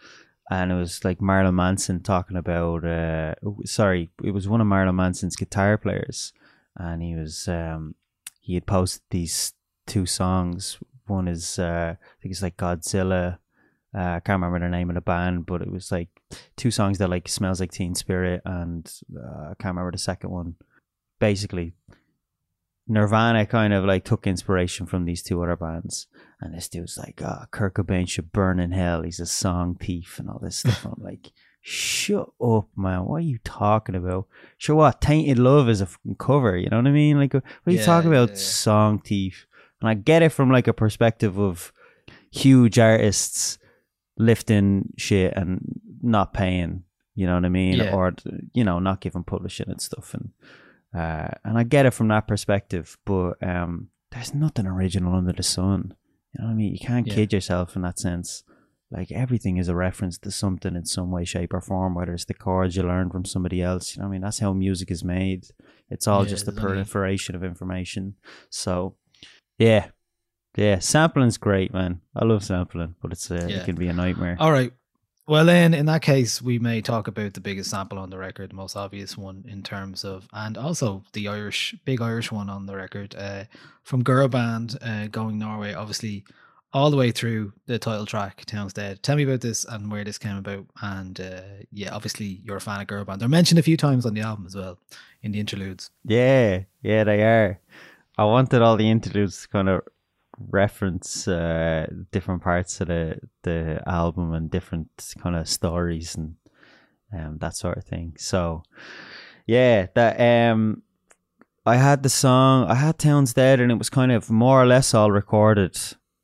and it was like Marilyn Manson talking about. Sorry, it was one of Marilyn Manson's guitar players, and he had posted these 2 songs. One is I think it's like Godzilla. I can't remember the name of the band, but it was like 2 songs that like Smells Like Teen Spirit, and I can't remember the second one. Basically, Nirvana kind of like took inspiration from these 2 other bands, and this dude's like, Kurt Cobain should burn in hell. He's a song thief and all this stuff. And I'm like, shut up, man. What are you talking about? Sure, what? Tainted Love is a fucking cover. You know what I mean? Like, what are you talking about? Song thief. And I get it from like a perspective of huge artists lifting shit and not paying, you know what I mean? Or, you know, not giving publishing and stuff. And I get it from that perspective, but there's nothing original under the sun. You know what I mean? You can't kid yourself in that sense. Like, everything is a reference to something in some way, shape or form, whether it's the chords you learn from somebody else. You know what I mean? That's how music is made. It's all just a proliferation of information. So, yeah, sampling's great, man. I love sampling, but it can be a nightmare. All right. Well, then, in that case, we may talk about the biggest sample on the record, the most obvious one in terms of, and also the big Irish one on the record, from Girl Band, Going Norway, obviously all the way through the title track, Town's Dead. Tell me about this and where this came about. And obviously you're a fan of Girl Band. They're mentioned a few times on the album as well, in the interludes. Yeah, they are. I wanted all the interludes to kind of reference different parts of the album and different kind of stories and that sort of thing. So yeah, that I had Town's Dead, and it was kind of more or less all recorded.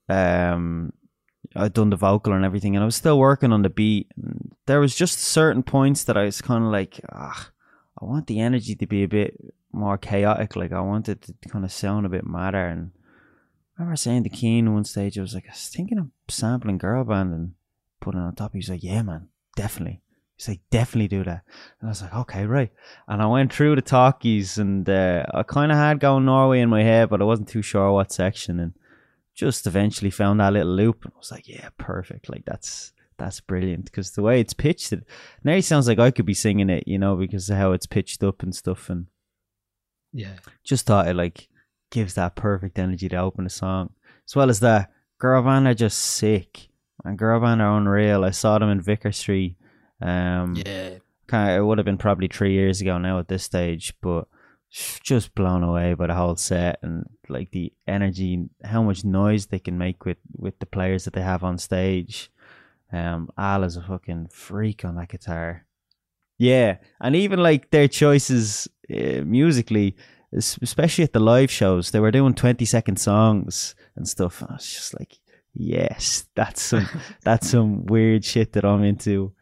I'd done the vocal and everything, and I was still working on the beat. There was just certain points that I was kind of like, I want the energy to be a bit more chaotic. Like, I wanted to kind of sound a bit madder. And I remember saying to Keane one stage, I was thinking of sampling Girl Band and putting it on top. He was like, yeah, man, definitely. He's like, definitely do that. And I was like, okay, right. And I went through the talkies, and I kind of had Going Norway in my head, but I wasn't too sure what section. And just eventually found that little loop, and I was like, yeah, perfect. Like, that's brilliant, because the way it's pitched, it nearly sounds like I could be singing it, you know, because of how it's pitched up and stuff. And just thought it like gives that perfect energy to open a song. As well as that, Girl Band are just sick, and Girl Band are unreal. I saw them in Vicar Street. It would have been probably 3 years ago now at this stage, but just blown away by the whole set and like the energy, how much noise they can make with the players that they have on stage. Al is a fucking freak on that guitar. Yeah, and even like their choices musically, especially at the live shows, they were doing 20-second songs and stuff. And I was just like, yes, that's some weird shit that I'm into.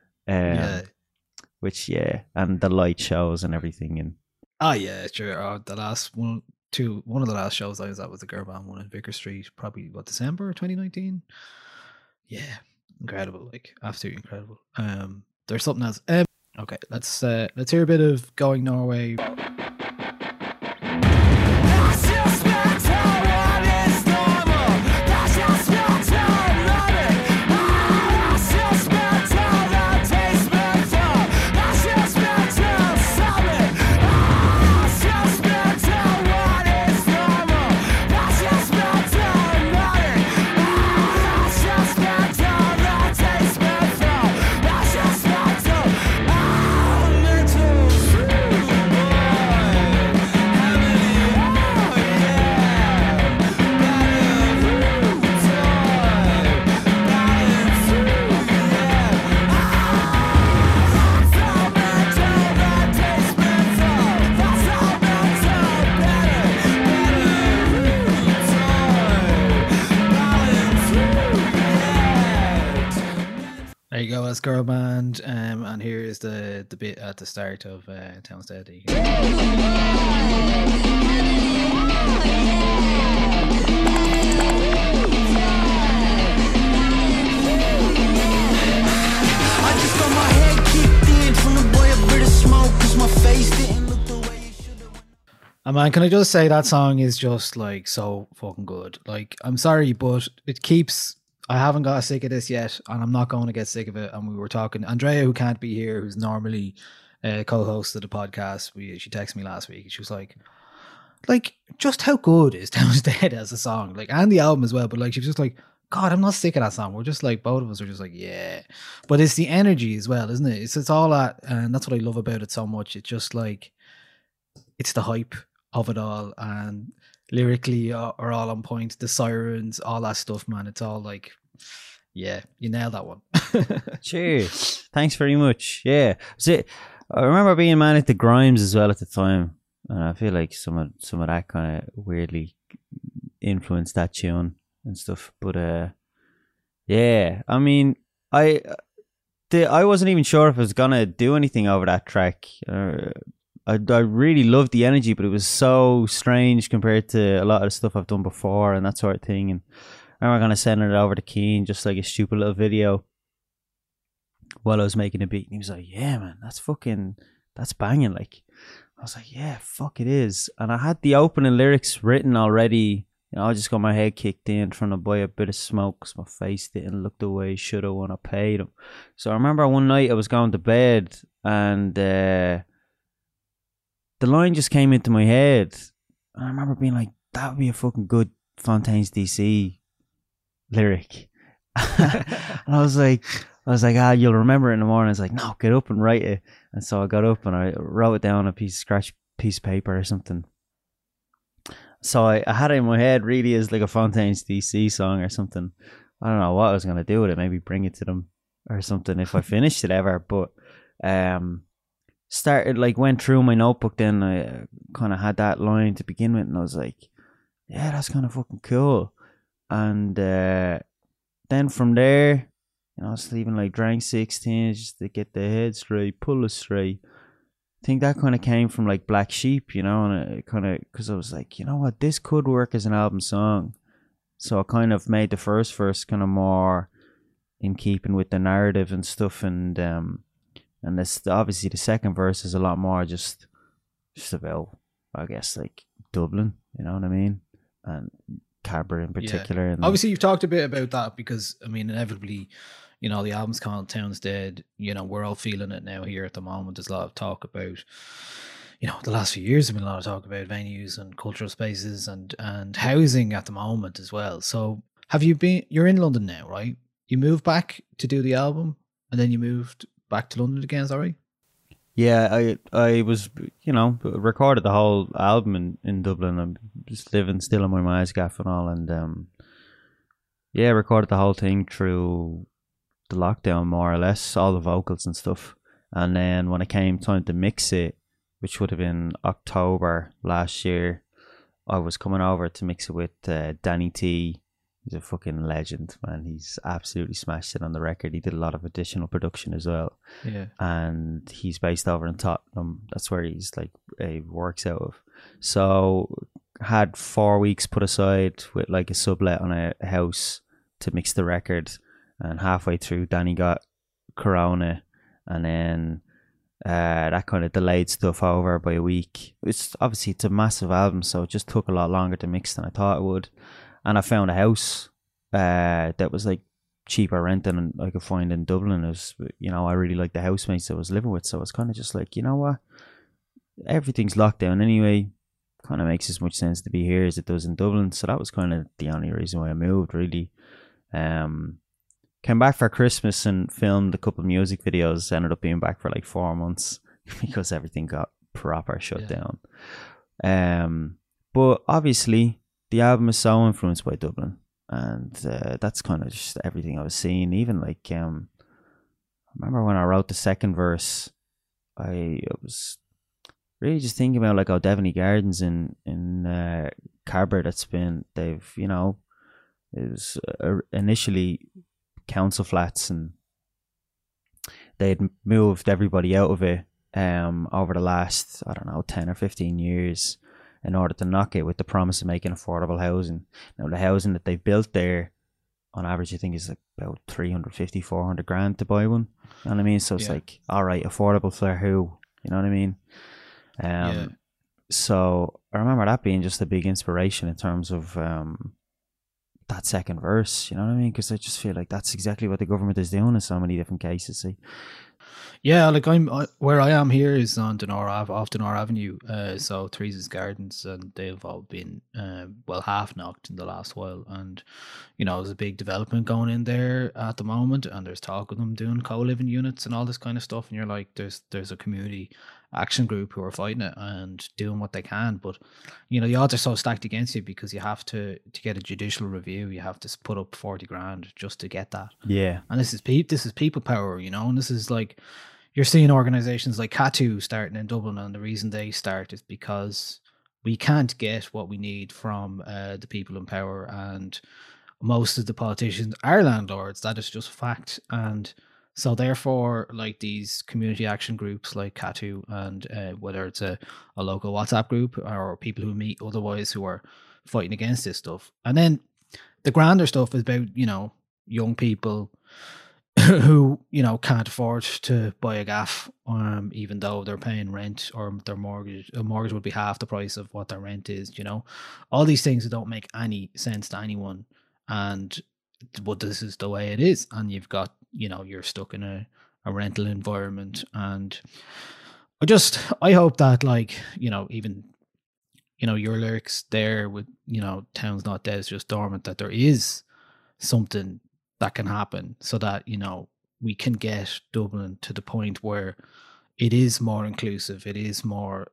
Which and the light shows and everything. And sure. The last one of the last shows I was at was the Girl Band one in Vicar Street, probably December 2019. Yeah, incredible, like absolutely incredible. There's something else. Okay, let's hear a bit of Going Norway. There you go, that's Girl Band, and here is the bit at the start of Town's Dead. I just got my head kicked in from the boy a bit of smoke, cause my face didn't look the way it should have. And man, can I just say that song is just like so fucking good. Like, I'm sorry, but it keeps I haven't got sick of this yet, and I'm not going to get sick of it. And we were talking, Andrea, who can't be here, who's normally co-host of the podcast. She texted me last week. And she was like, just how good is Town's Dead as a song, like, and the album as well. But like, she was just like, God, I'm not sick of that song. We're just like, both of us are just like, yeah. But it's the energy as well, isn't it? It's all that, and that's what I love about it so much. It's just like, it's the hype of it all, and lyrically are all on point. The sirens, all that stuff, man. It's all like, yeah, you nailed that one. Cheers. Thanks very much. Yeah. I remember being Manic the Grimes as well at the time, and I feel like some of that kind of weirdly influenced that tune and stuff. But yeah, I mean, I wasn't even sure if I was gonna do anything over that track. I really loved the energy, but it was so strange compared to a lot of the stuff I've done before and that sort of thing. And I remember kind of sending it over to Keane, just like a stupid little video while I was making a beat. And he was like, yeah, man, that's banging. Like, I was like, yeah, fuck it is. And I had the opening lyrics written already. You know, I just got my head kicked in, trying to buy a bit of smoke because my face didn't look the way it should have when I paid him. So I remember one night I was going to bed and the line just came into my head. And I remember being like, that would be a fucking good Fontaines DC lyric. And I was like, you'll remember it in the morning. I was like, no, get up and write it. And so I got up and I wrote it down on a piece of paper or something. So I had it in my head really as like a Fontaines DC song or something. I don't know what I was going to do with it. Maybe bring it to them or something if I finished it ever. But went through my notebook then. I kind of had that line to begin with and I was like, yeah, that's kind of fucking cool. And then from there, you know, I was even like drank 16 just to get the head straight, pull it straight. I think that kind of came from like Black Sheep, you know, and it kind of, because I was like, you know what, this could work as an album song. So I kind of made the first verse kind of more in keeping with the narrative and stuff, and this obviously the second verse is a lot more just about, I guess, like Dublin, you know what I mean, and Cabra in particular. Yeah. And obviously you've talked a bit about that because I mean inevitably, you know, the album's called Town's Dead. You know, we're all feeling it now here at the moment. There's a lot of talk about, you know, the last few years have been a lot of talk about venues and cultural spaces and housing at the moment as well. So you're in London now, right? You moved back to do the album and then you moved back to London again, sorry? Yeah, I was, you know, recorded the whole album in Dublin. I'm just living still in my ma's gaff and all, and yeah, recorded the whole thing through the lockdown more or less, all the vocals and stuff. And then when it came time to mix it, which would have been October last year, I was coming over to mix it with Danny T. He's a fucking legend, man. He's absolutely smashed it on the record. He did a lot of additional production as well. Yeah. And he's based over in Tottenham. That's where he's like, he works out of. So had 4 weeks put aside with like a sublet on a house to mix the record. And halfway through, Danny got corona. And then that kind of delayed stuff over by a week. It's a massive album, so it just took a lot longer to mix than I thought it would. And I found a house that was like cheaper rent than I could find in Dublin. It was, you know, I really liked the housemates I was living with, so I was kind of just like, you know what, everything's locked down anyway. Kind of makes as much sense to be here as it does in Dublin. So that was kind of the only reason why I moved, really. Came back for Christmas and filmed a couple of music videos. Ended up being back for like 4 months because everything got proper shut down. But obviously, the album is so influenced by Dublin, and that's kind of just everything I was seeing. Even like, I remember when I wrote the second verse, I was really just thinking about like O'Devany Gardens in Cabra. They've, you know, it was initially council flats, and they'd moved everybody out of it over the last, I don't know, 10 or 15 years in order to knock it with the promise of making affordable housing. Now, the housing that they've built there, on average, I think is like about 350, 400 grand to buy one. You know what I mean? So it's like, all right, affordable for who? You know what I mean? So I remember that being just a big inspiration in terms of, that second verse. You know what I mean? Because I just feel like that's exactly what the government is doing in so many different cases. See? Yeah, like where I am here is on off Denora Avenue. So Teresa's Gardens, and they've all been half knocked in the last while. And there's a big development going in there at the moment, and there's talk of them doing co-living units and all this kind of stuff. And you're like, there's a community action group who are fighting it and doing what they can, but the odds are so stacked against you because you have to get a judicial review. You have to put up 40 grand just to get that. Yeah, and this is people power, and this is like. You're seeing organizations like CATU starting in Dublin, and the reason they start is because we can't get what we need from the people in power, and most of the politicians are landlords. That is just fact. And so therefore, like these community action groups like CATU, and whether it's a local WhatsApp group or people who meet otherwise who are fighting against this stuff. And then the grander stuff is about, young people who can't afford to buy a gaff, even though they're paying rent, or their mortgage would be half the price of what their rent is. All these things that don't make any sense to anyone, but this is the way it is. And you've got you're stuck in a rental environment, and I hope that even your lyrics there with town's not dead, it's just dormant, that there is something that can happen so that we can get Dublin to the point where it is more inclusive. It is more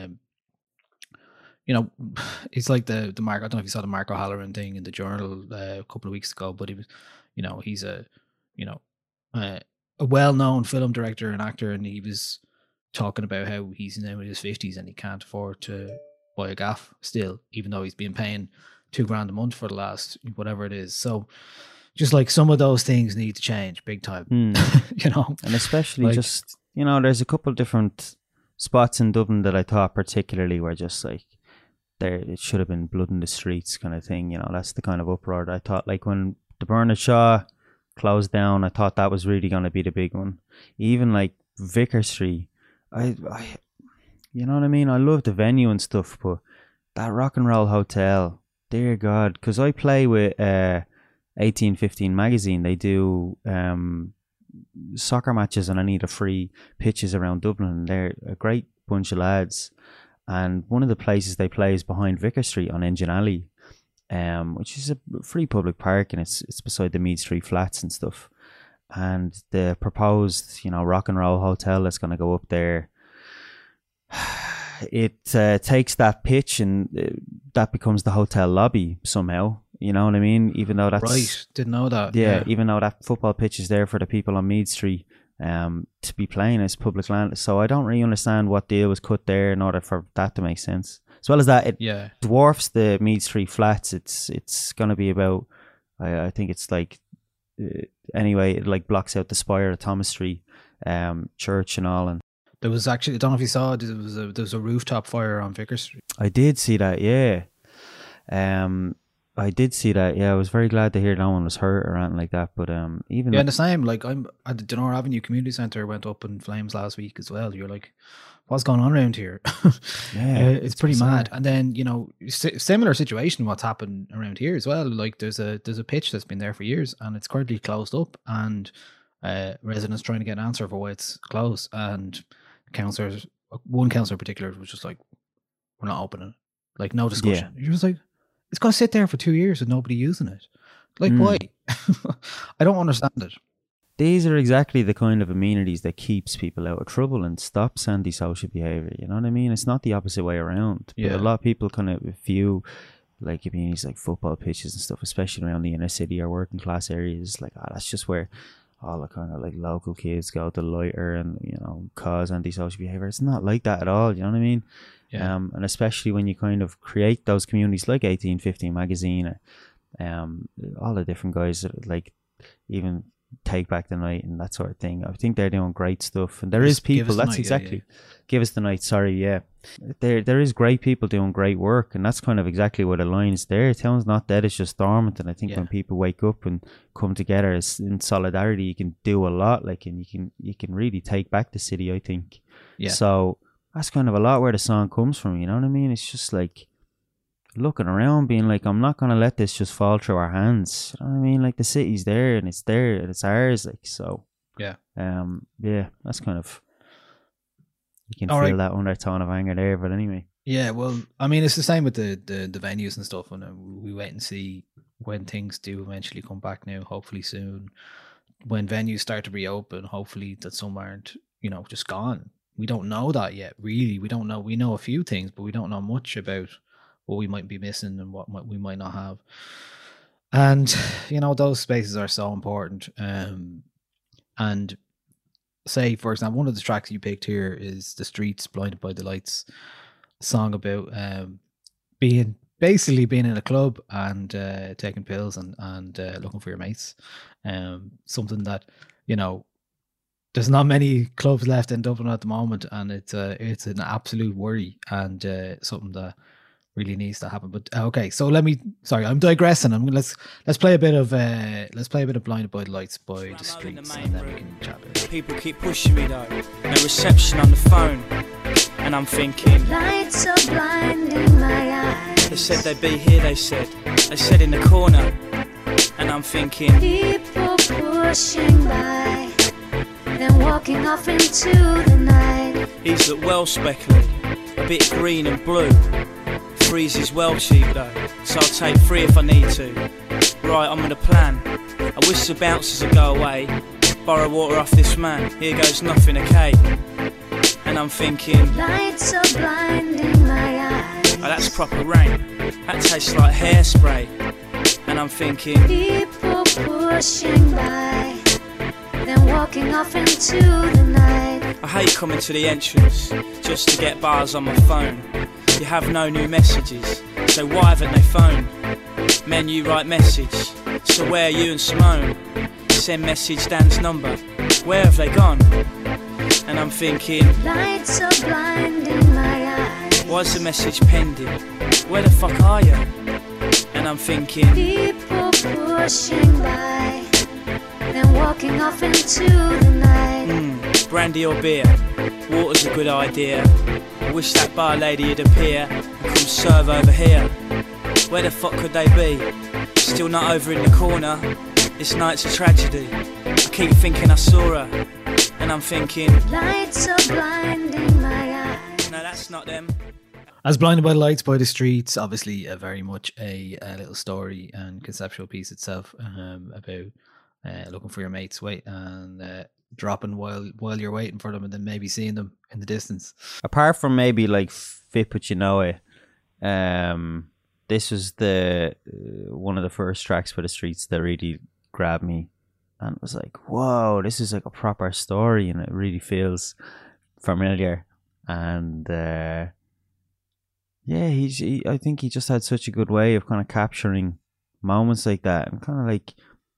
it's like the Mark, I don't know if you saw the Mark O'Halloran thing in the Journal a couple of weeks ago, but he was he's a well-known film director and actor, and he was talking about how he's now in his 50s and he can't afford to buy a gaff still, even though he's been paying $2,000 a month for the last whatever it is. So just like some of those things need to change big time, and especially just there's a couple of different spots in Dublin that I thought particularly were just like it should have been blood in the streets kind of thing. That's the kind of uproar that I thought, like when the Bernard Shaw closed down, I thought that was really going to be the big one. Even like Vicar Street, I you know what I mean? I love the venue and stuff, but that Rock and Roll Hotel, dear God, because I play with 1815 magazine. They do soccer matches on any of the free pitches around Dublin. They're a great bunch of lads, and one of the places they play is behind Vicar Street on Engine Alley, which is a free public park, and it's beside the Mead Street flats and stuff. And the proposed Rock and Roll Hotel that's going to go up there, it takes that pitch and that becomes the hotel lobby somehow. You know what I mean? Even though that's right, didn't know that. Yeah, even though that football pitch is there for the people on Mead Street to be playing as public land. So I don't really understand what deal was cut there in order for that to make sense. As well as that, it dwarfs the Mead Street flats. It's going to be about, I think it's like, anyway, it like blocks out the spire of Thomas Street church and all. And there was actually, I don't know if you saw, there was a rooftop fire on Vicar Street. I did see that, yeah. I did see that. Yeah, I was very glad to hear no one was hurt or anything like that. But even and the same. Like I'm at the Denora Avenue Community Centre, went up in flames last week as well. You're like, what's going on around here? Yeah, it's pretty mad. And then similar situation. What's happened around here as well? Like there's a pitch that's been there for years and it's currently closed up, and residents trying to get an answer for why it's closed. And one councillor in particular was just like, we're not opening it. Like no discussion. You're just like, it's going to sit there for 2 years and nobody using it. Like, why? I don't understand it. These are exactly the kind of amenities that keeps people out of trouble and stops antisocial behaviour. You know what I mean? It's not the opposite way around. But a lot of people kind of view like amenities like football pitches and stuff, especially around the inner city or working class areas, like, that's just where all the kind of like local kids go to loiter and, cause antisocial behaviour. It's not like that at all. You know what I mean? Yeah. And especially when you kind of create those communities like 1815 magazine, all the different guys that like even Take Back the Night and that sort of thing. I think they're doing great stuff, and there is people. That's exactly Give Us the Night. Sorry, yeah. There is great people doing great work, and that's kind of exactly what the line is there. Town's not dead; it's just dormant. And I think when people wake up and come together in solidarity, you can do a lot. Like, and you can really take back the city. I think. Yeah. So that's kind of a lot where the song comes from. You know what I mean? It's just like, looking around, being like, I'm not gonna let this just fall through our hands. You know what I mean? Like, the city's there and it's there and it's ours. Like, so Yeah. Yeah, that's kind of, you can All feel right. that undertone of anger there. But anyway, Yeah, well, I mean, it's the same with the venues and stuff, and we wait and see when things do eventually come back now, hopefully soon. When venues start to reopen, hopefully that some aren't, just gone. We don't know that yet, really. We don't know. We know a few things, but we don't know much about what we might be missing and what we might not have. And, those spaces are so important. And say, for example, one of the tracks you picked here is The Streets, Blinded by the Lights, song about being in a club and taking pills and looking for your mates. Something that, there's not many clubs left in Dublin at the moment, and it's an absolute worry and something that really needs to happen. But okay, so I'm digressing. Let's play a bit of Blinded by the Lights by The Streets, and then we can chat about it. People keep pushing me though, no reception on the phone, and I'm thinking, Lights are blinding my eyes. they said they'd be here, they said in the corner, and I'm thinking, People pushing by, then walking off into the night. these look well speckled, a bit green and blue. Threes is well cheap though, so I'll take 3 if I need to. Right, I'm on a plan. I wish the bouncers would go away, borrow water off this man, here goes nothing, okay. And I'm thinking, Lights are blinding my eyes. oh, that's proper rain, that tastes like hairspray. And I'm thinking, People pushing by, then walking off into the night. I hate coming to the entrance just to get bars on my phone. You have no new messages, so why haven't they phoned? Menu write message, so where are you and Simone? Send message Dan's number, where have they gone? And I'm thinking, Lights are blinding my eyes. why's the message pending? Where the fuck are you? And I'm thinking, People pushing by, then walking off into the night. brandy or beer? Water's a good idea. I wish that bar lady would appear and come serve over here. Where the fuck could they be? Still not over in the corner. This night's a tragedy. I keep thinking I saw her, and I'm thinking, Lights are blinding my eyes. no, that's not them. As Blinded by the Lights by The Streets, obviously very much a little story and conceptual piece itself about looking for your mates, and dropping while you're waiting for them, and then maybe seeing them in the distance. apart from maybe like Fit But You Know It, this was the one of the first tracks by The Streets that really grabbed me, and it was like, whoa, this is like a proper story, and it really feels familiar. And yeah, I think he just had such a good way of kind of capturing moments like that, and kind of like,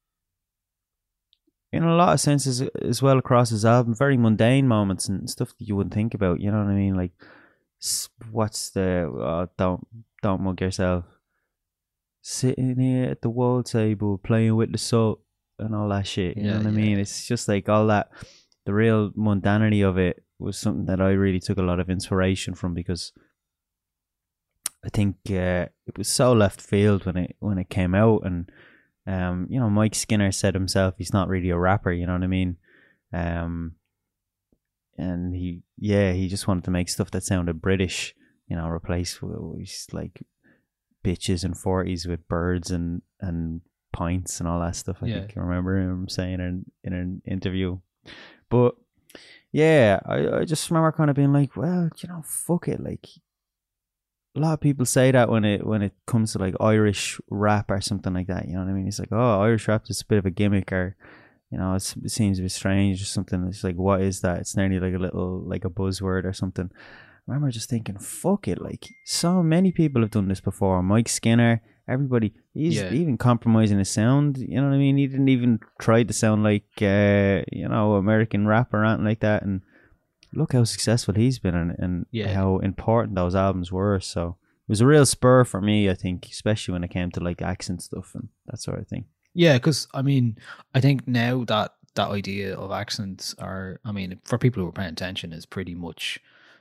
in a lot of senses as well across his album, very mundane moments and stuff that you wouldn't think about. You know what I mean? Like, what's the don't mug yourself, sitting here at the wall table playing with the salt and all that shit. You know what I mean? It's just like all that, the real mundanity of it was something that I really took a lot of inspiration from, because I think it was so left field when it came out. And Mike Skinner said himself he's not really a rapper, you know what I mean? And he just wanted to make stuff that sounded British, replace like bitches and 40s with birds and pints and all that stuff. I think I remember him saying in an interview. But yeah, I just remember kind of being like, well, fuck it, like, a lot of people say that when it comes to like Irish rap or something like that, you know what I mean? It's like, oh, Irish rap is a bit of a gimmick, or it seems a bit strange or something. It's like, what is that? It's nearly like a little, like a buzzword or something. I remember just thinking, fuck it, like, so many people have done this before. Mike Skinner, everybody, he's even compromising his sound, you know what I mean? He didn't even try to sound like American rap or anything like that, and look how successful he's been, and how important those albums were. So it was a real spur for me, I think, especially when it came to like accent stuff and that sort of thing. Yeah, because I mean, I think now that idea of accents for people who are paying attention, is pretty much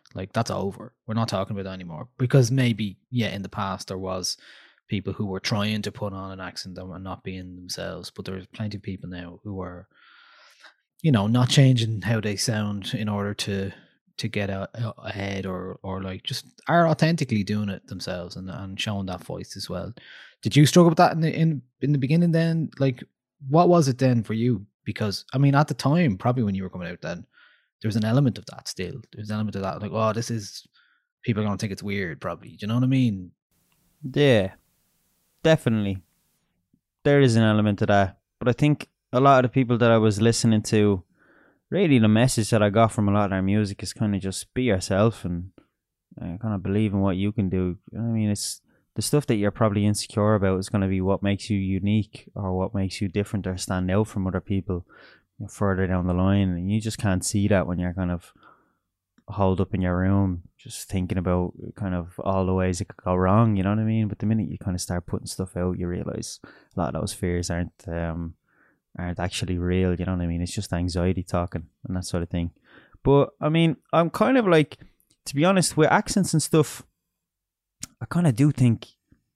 Like, that's over. We're not talking about that anymore. Because maybe, yeah, in the past there was people who were trying to put on an accent and not being themselves. But there's plenty of people now who are, you know, not changing how they sound in order to get ahead, or like just are authentically doing it themselves and showing that voice as well. Did you struggle with that in the beginning then? Like, what was it then for you? Because, I mean, at the time, probably when you were coming out then, there was an element of that still. There's an element of that, like, oh, this is, people are going to think it's weird, probably. Do you know what I mean? Yeah, definitely. There is an element of that. But I think a lot of the people that I was listening to, really the message that I got from a lot of their music is kind of just be yourself and kind of believe in what you can do. You know what I mean? It's the stuff that you're probably insecure about is going to be what makes you unique or what makes you different or stand out from other people further down the line. And you just can't see that when you're kind of holed up in your room just thinking about kind of all the ways it could go wrong, you know what I mean? But the minute you kind of start putting stuff out, you realise a lot of those fears aren't actually real, you know what I mean? It's just anxiety talking and that sort of thing. But I mean, I'm kind of like, to be honest, with accents and stuff, I kind of do think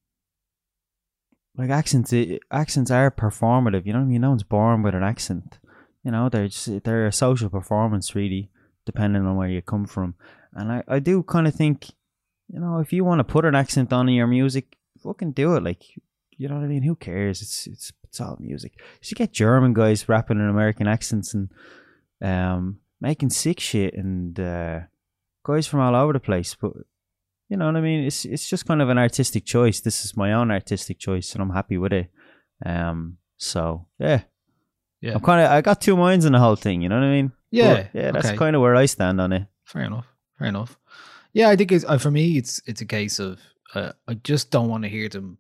like accents are performative, you know what I mean? No one's born with an accent, you know, they're a social performance really, depending on where you come from. And I do kind of think, you know, if you want to put an accent on in your music, fucking do it. Like, you know what I mean? Who cares? It's all music. You should get German guys rapping in American accents and making sick shit, and guys from all over the place. But you know what I mean? It's just kind of an artistic choice. This is my own artistic choice, and I'm happy with it. So yeah. I got two minds on the whole thing. You know what I mean? Yeah, but, yeah. That's kind of where I stand on it. Fair enough. Yeah, I think for me, it's a case of I just don't want to hear them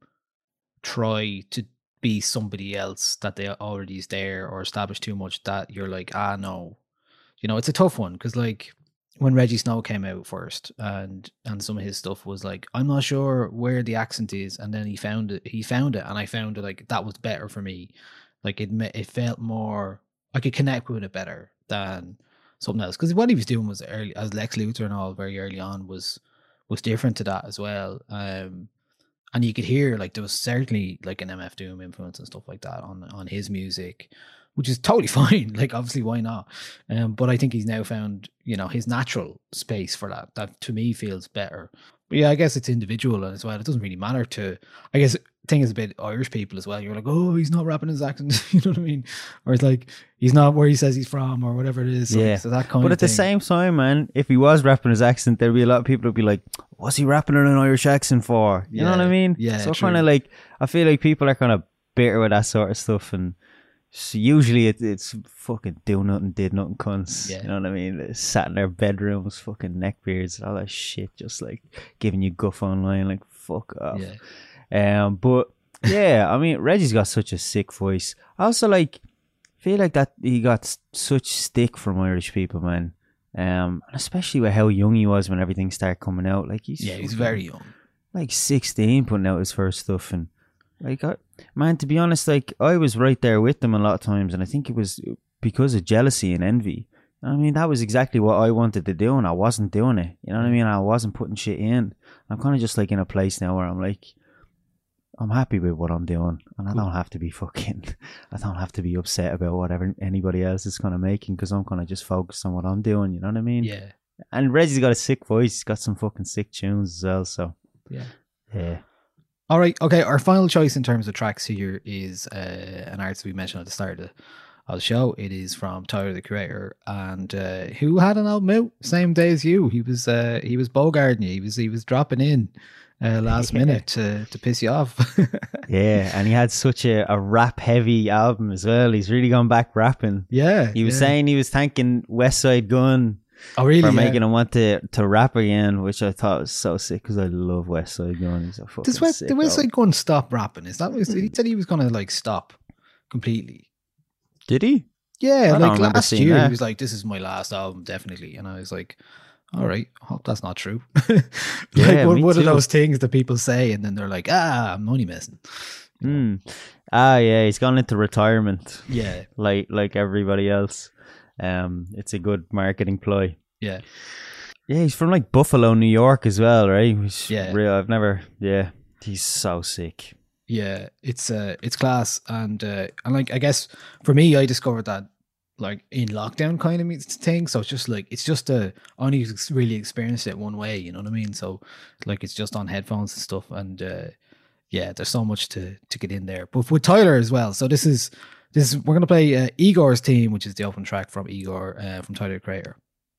try to be somebody else that they already is there, or establish too much that you're like, no, you know, it's a tough one. Because like when Reggie Snow came out first, and some of his stuff was like, I'm not sure where the accent is, and then he found it, and I found it like that was better for me. Like it felt more, I could connect with it better than something else. Because what he was doing was early, as Lex Luthor and all, very early on, was different to that as well. And you could hear like there was certainly like an MF Doom influence and stuff like that on his music, which is totally fine. Like, obviously, why not? But I think he's now found, you know, his natural space for that. That to me feels better. But yeah, I guess it's individual as well. It doesn't really matter to, I guess, thing is a bit Irish people as well. You're like, oh, he's not rapping his accent, you know what I mean? Or it's like he's not where he says he's from, or whatever it is. Yeah. So that kind but of at the same time, man, if he was rapping his accent, there'd be a lot of people who'd be like, what's he rapping in an Irish accent for? You know what I mean? Yeah. So kind of like, I feel like people are kind of bitter with that sort of stuff, and so usually it's fucking do nothing, did nothing cunts. Yeah. You know what I mean? They sat in their bedrooms, fucking neckbeards, all that shit, just like giving you guff online, like fuck off. Yeah. But yeah, I mean, Reggie's got such a sick voice. I also like feel like that he got such stick from Irish people, man. And especially with how young he was when everything started coming out. Like he's very young, like 16, putting out his first stuff, and like, man, to be honest, like I was right there with them a lot of times, and I think it was because of jealousy and envy. I mean, that was exactly what I wanted to do, and I wasn't doing it. You know what I mean? I wasn't putting shit in. I'm kind of just like in a place now where I'm like, I'm happy with what I'm doing, and I don't have to be I don't have to be upset about whatever anybody else is kind of making, because I'm kind of just focused on what I'm doing. You know what I mean? Yeah. And Reggie's got a sick voice. He's got some fucking sick tunes as well. So yeah. All right. Okay. Our final choice in terms of tracks here is an artist we mentioned at the start of the show. It is from Tyler, the Creator, and who had an album out same day as you. He was bogarting you. He was dropping in last minute to piss you off. Yeah, and he had such a rap heavy album as well. He's really gone back rapping. Yeah, he was saying he was thanking West Side Gun. Oh, really? For making him want to rap again, which I thought was so sick, because I love West Side Gun. He's a fucking sick. Did West Side Gun stop rapping? Is that what he said? He was going to like stop completely. Did he? Yeah, like last year that. he was like, "This is my last album, definitely," and I was like, "All right, I hope that's not true." Like one of those things that people say, and then they're like, "I'm only messing." Yeah, he's gone into retirement. Yeah, like everybody else. It's a good marketing ploy. Yeah. Yeah, he's from like Buffalo, New York as well, right? Yeah. Real. I've never. Yeah, he's so sick. Yeah, it's class, and like I guess for me, I discovered that like in lockdown kind of thing. So it's just I only really experienced it one way. You know what I mean? So like it's just on headphones and stuff, and yeah, there's so much to get in there. But with Tyler as well. So this is we're gonna play Igor's Theme, which is the open track from Igor from Tyler the Creator.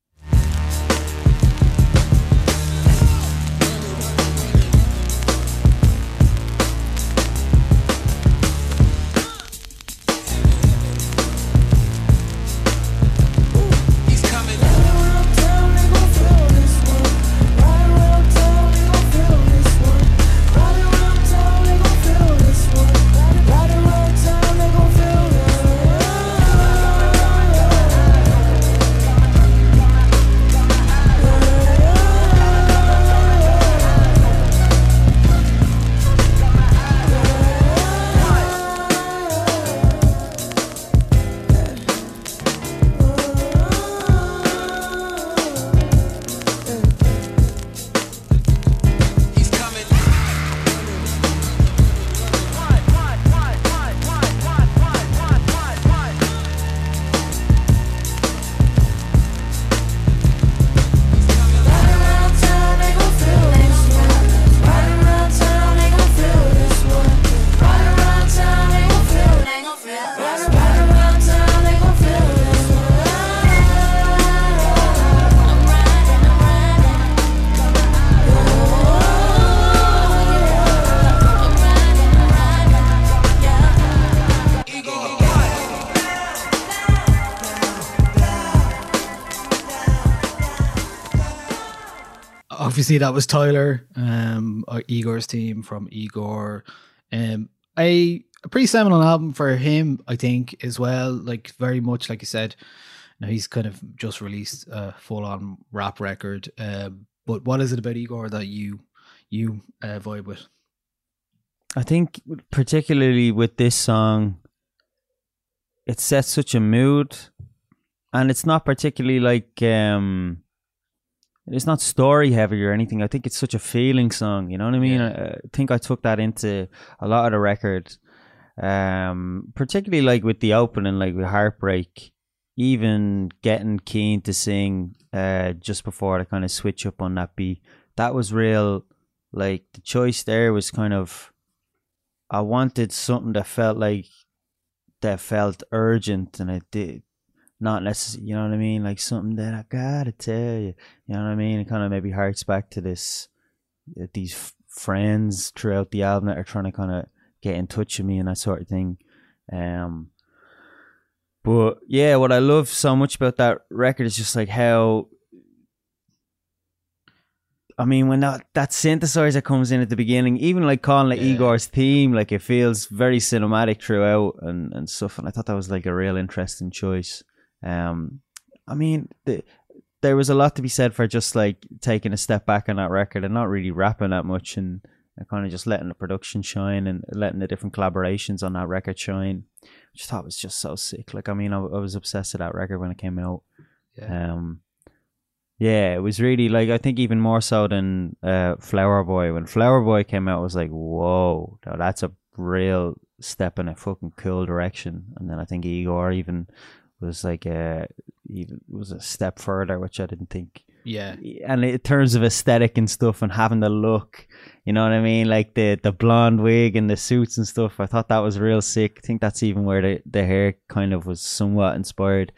Obviously, that was Tyler, Igor's Theme from Igor. A pretty seminal album for him, I think, as well. Like very much, like you said, now he's kind of just released a full-on rap record. But what is it about Igor that you vibe with? I think particularly with this song, it sets such a mood, and it's not particularly like it's not story heavy or anything. I think it's such a feeling song, you know what I mean? Yeah. I think I took that into a lot of the record, particularly like with the opening, like with Heartbreak, even getting Keen to sing just before I kind of switch up on that beat. That was real, like the choice there was kind of, I wanted something that felt urgent, and it did. Not necessarily, you know what I mean? Like something that I gotta tell you, you know what I mean? It kind of maybe harks back to these friends throughout the album that are trying to kind of get in touch with me and that sort of thing. But yeah, what I love so much about that record is just like how, I mean, when that synthesizer comes in at the beginning, even like calling it Igor's Theme, like it feels very cinematic throughout and stuff. And I thought that was like a real interesting choice. I mean, there was a lot to be said for just like taking a step back on that record and not really rapping that much and kind of just letting the production shine and letting the different collaborations on that record shine, which I thought was just so sick. Like, I mean, I was obsessed with that record when it came out. Yeah, it was really like, I think even more so than Flower Boy. When Flower Boy came out, I was like, whoa, now that's a real step in a fucking cool direction. And then I think Igor even was like was a step further, which I didn't think. Yeah. And in terms of aesthetic and stuff and having the look, you know what I mean? Like the blonde wig and the suits and stuff, I thought that was real sick. I think that's even where the hair kind of was somewhat inspired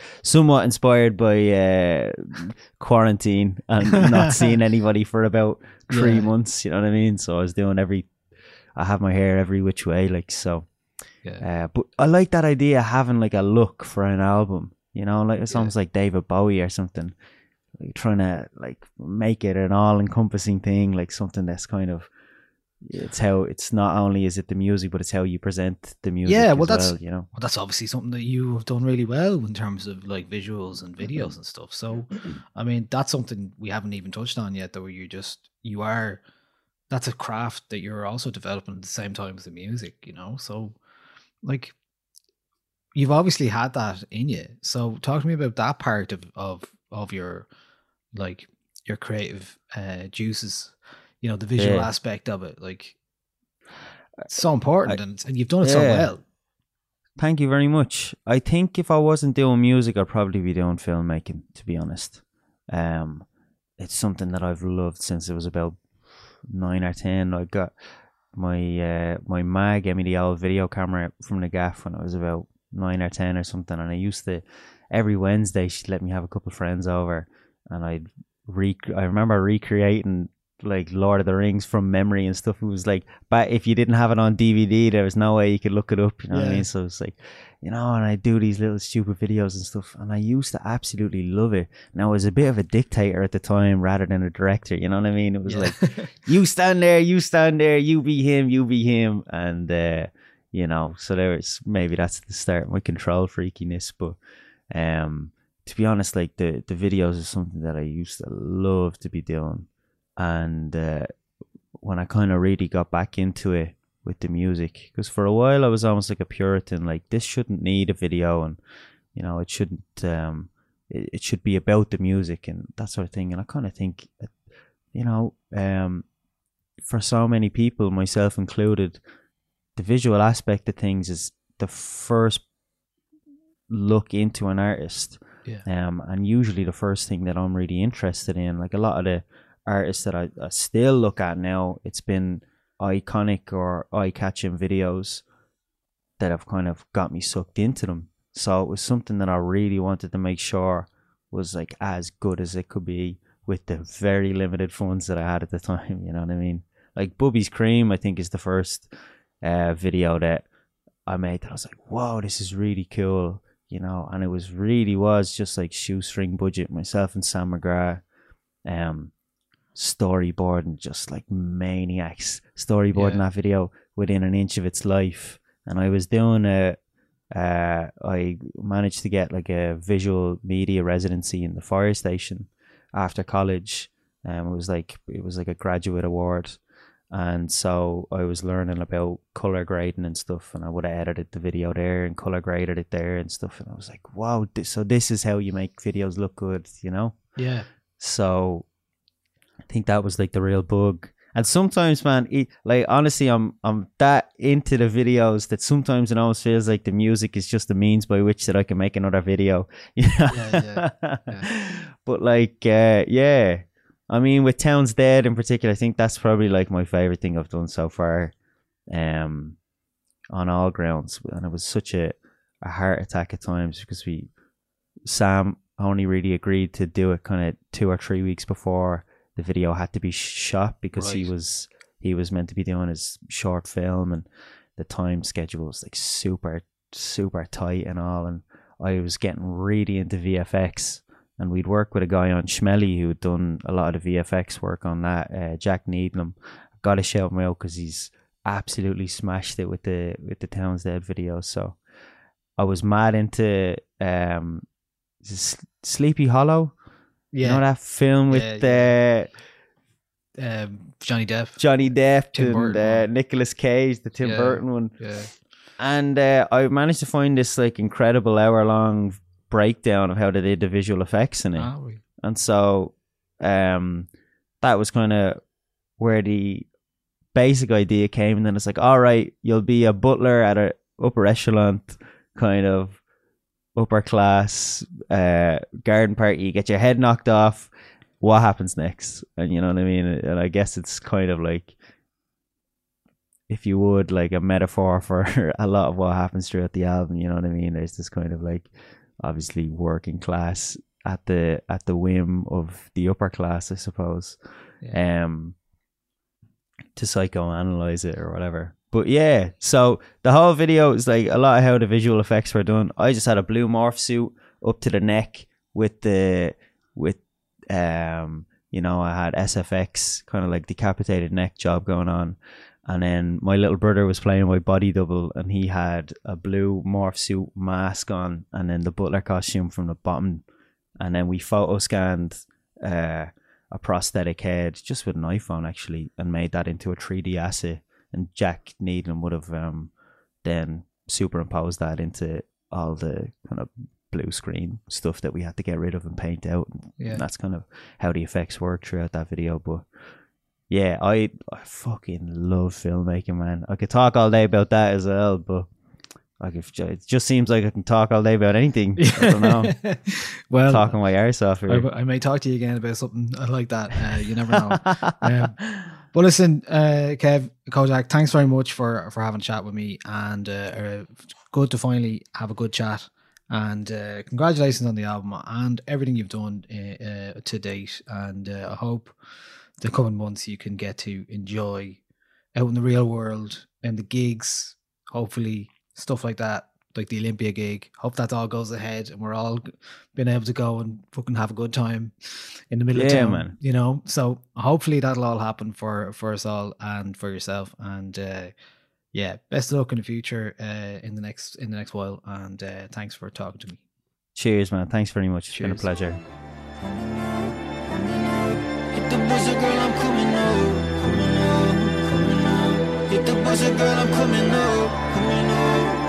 by quarantine and not seeing anybody for about 3 months, you know what I mean? So I was doing I have my hair every which way, like, so. Yeah. But I like that idea of having like a look for an album, you know, like it's almost like David Bowie or something, like trying to like make it an all-encompassing thing, like something that's kind of, it's not only is it the music, but it's how you present the music. Yeah, well, that's you know, well, that's obviously something that you have done really well in terms of like visuals and videos and stuff. So, I mean, that's something we haven't even touched on yet, though. That's a craft that you're also developing at the same time as the music, you know. So, like, you've obviously had that in you. So talk to me about that part of your like your creative juices. You know, the visual Yeah. aspect of it, like it's so important, and you've done it so Yeah. well. Thank you very much. I think if I wasn't doing music, I'd probably be doing filmmaking, to be honest. It's something that I've loved since it was about 9 or 10. I got my ma gave me the old video camera from the gaff when I was about 9 or 10 or something, and I used to, every Wednesday she'd let me have a couple of friends over, and I remember recreating like Lord of the Rings from memory and stuff. It was like, but if you didn't have it on DVD, there was no way you could look it up, you know what I mean? So it's like, you know, and I do these little stupid videos and stuff, and I used to absolutely love it. Now I was a bit of a dictator at the time rather than a director, you know what I mean? It was like, you stand there, you be him, and you know, so maybe that's the start of my control freakiness. But to be honest, like the videos is something that I used to love to be doing. And when I kind of really got back into it with the music, because for a while I was almost like a Puritan, like this shouldn't need a video, and you know, it shouldn't it should be about the music and that sort of thing. And I kind of think, you know, for so many people, myself included, the visual aspect of things is the first look into an artist. And usually the first thing that I'm really interested in, like a lot of the artists that I still look at now, it's been iconic or eye-catching videos that have kind of got me sucked into them. So it was something that I really wanted to make sure was like as good as it could be with the very limited funds that I had at the time, you know what I mean? Like Bubby's Cream, I think, is the first video that I made that I was like, whoa, this is really cool, you know, and it was just like shoestring budget, myself and Sam McGrath, storyboarding just like maniacs, storyboarding that video within an inch of its life. And I was doing I managed to get like a visual media residency in the fire station after college. It was like a graduate award, and so I was learning about color grading and stuff, and I would have edited the video there and color graded it there and stuff, and I was like, wow, so this is how you make videos look good, you know? So I think that was like the real bug. And sometimes, man, like honestly, I'm that into the videos that sometimes it almost feels like the music is just the means by which that I can make another video. But like, I mean, with Towns Dead in particular, I think that's probably like my favorite thing I've done so far, on all grounds. And it was such a heart attack at times because Sam only really agreed to do it kind of 2 or 3 weeks before the video had to be shot, because he was meant to be doing his short film, and the time schedule was like super tight and all. And I was getting really into VFX, and we'd work with a guy on Schmelly who had done a lot of the VFX work on that, Jack Needham. Got to shout him out because he's absolutely smashed it with the Towns Dead video. So I was mad into Sleepy Hollow. You know that film with Johnny Depp, Tim Burton, Nicolas Cage, the Tim Burton one. And I managed to find this like incredible hour-long breakdown of how they did the visual effects in it. And so that was kind of where the basic idea came. And then it's like, all right, you'll be a butler at a upper echelon kind of upper class garden party, you get your head knocked off, what happens next? And you know what I mean? And I guess it's kind of like, if you would, like a metaphor for a lot of what happens throughout the album, you know what I mean? There's this kind of like, obviously working class at the whim of the upper class, I suppose, to psychoanalyze it or whatever. But yeah, so the whole video is like a lot of how the visual effects were done. I just had a blue morph suit up to the neck with you know, I had SFX kind of like decapitated neck job going on. And then my little brother was playing my body double, and he had a blue morph suit mask on, and then the butler costume from the bottom. And then we photo scanned a prosthetic head just with an iPhone actually, and made that into a 3D asset. And Jack Needham would have then superimposed that into all the kind of blue screen stuff that we had to get rid of and paint out. Yeah. And that's kind of how the effects work throughout that video. But yeah, I fucking love filmmaking, man. I could talk all day about that as well, but like it just seems like I can talk all day about anything. I don't know. Well, talking my arse off here. I may talk to you again about something like that. You never know. But listen, Kev, Kojak, thanks very much for having a chat with me, and good to finally have a good chat. And congratulations on the album and everything you've done to date. And I hope the coming months you can get to enjoy out in the real world and the gigs, hopefully stuff like that, like the Olympia gig. Hope that all goes ahead and we're all being able to go and fucking have a good time in the middle of town, man. you know. So hopefully that'll all happen for us all and for yourself. And yeah, best of luck in the future in the next while. And thanks for talking to me. Cheers, man. Thanks very much. It's been a pleasure. Hit the buzzer, girl, I'm coming up. Hit the buzzer, girl, I'm coming up.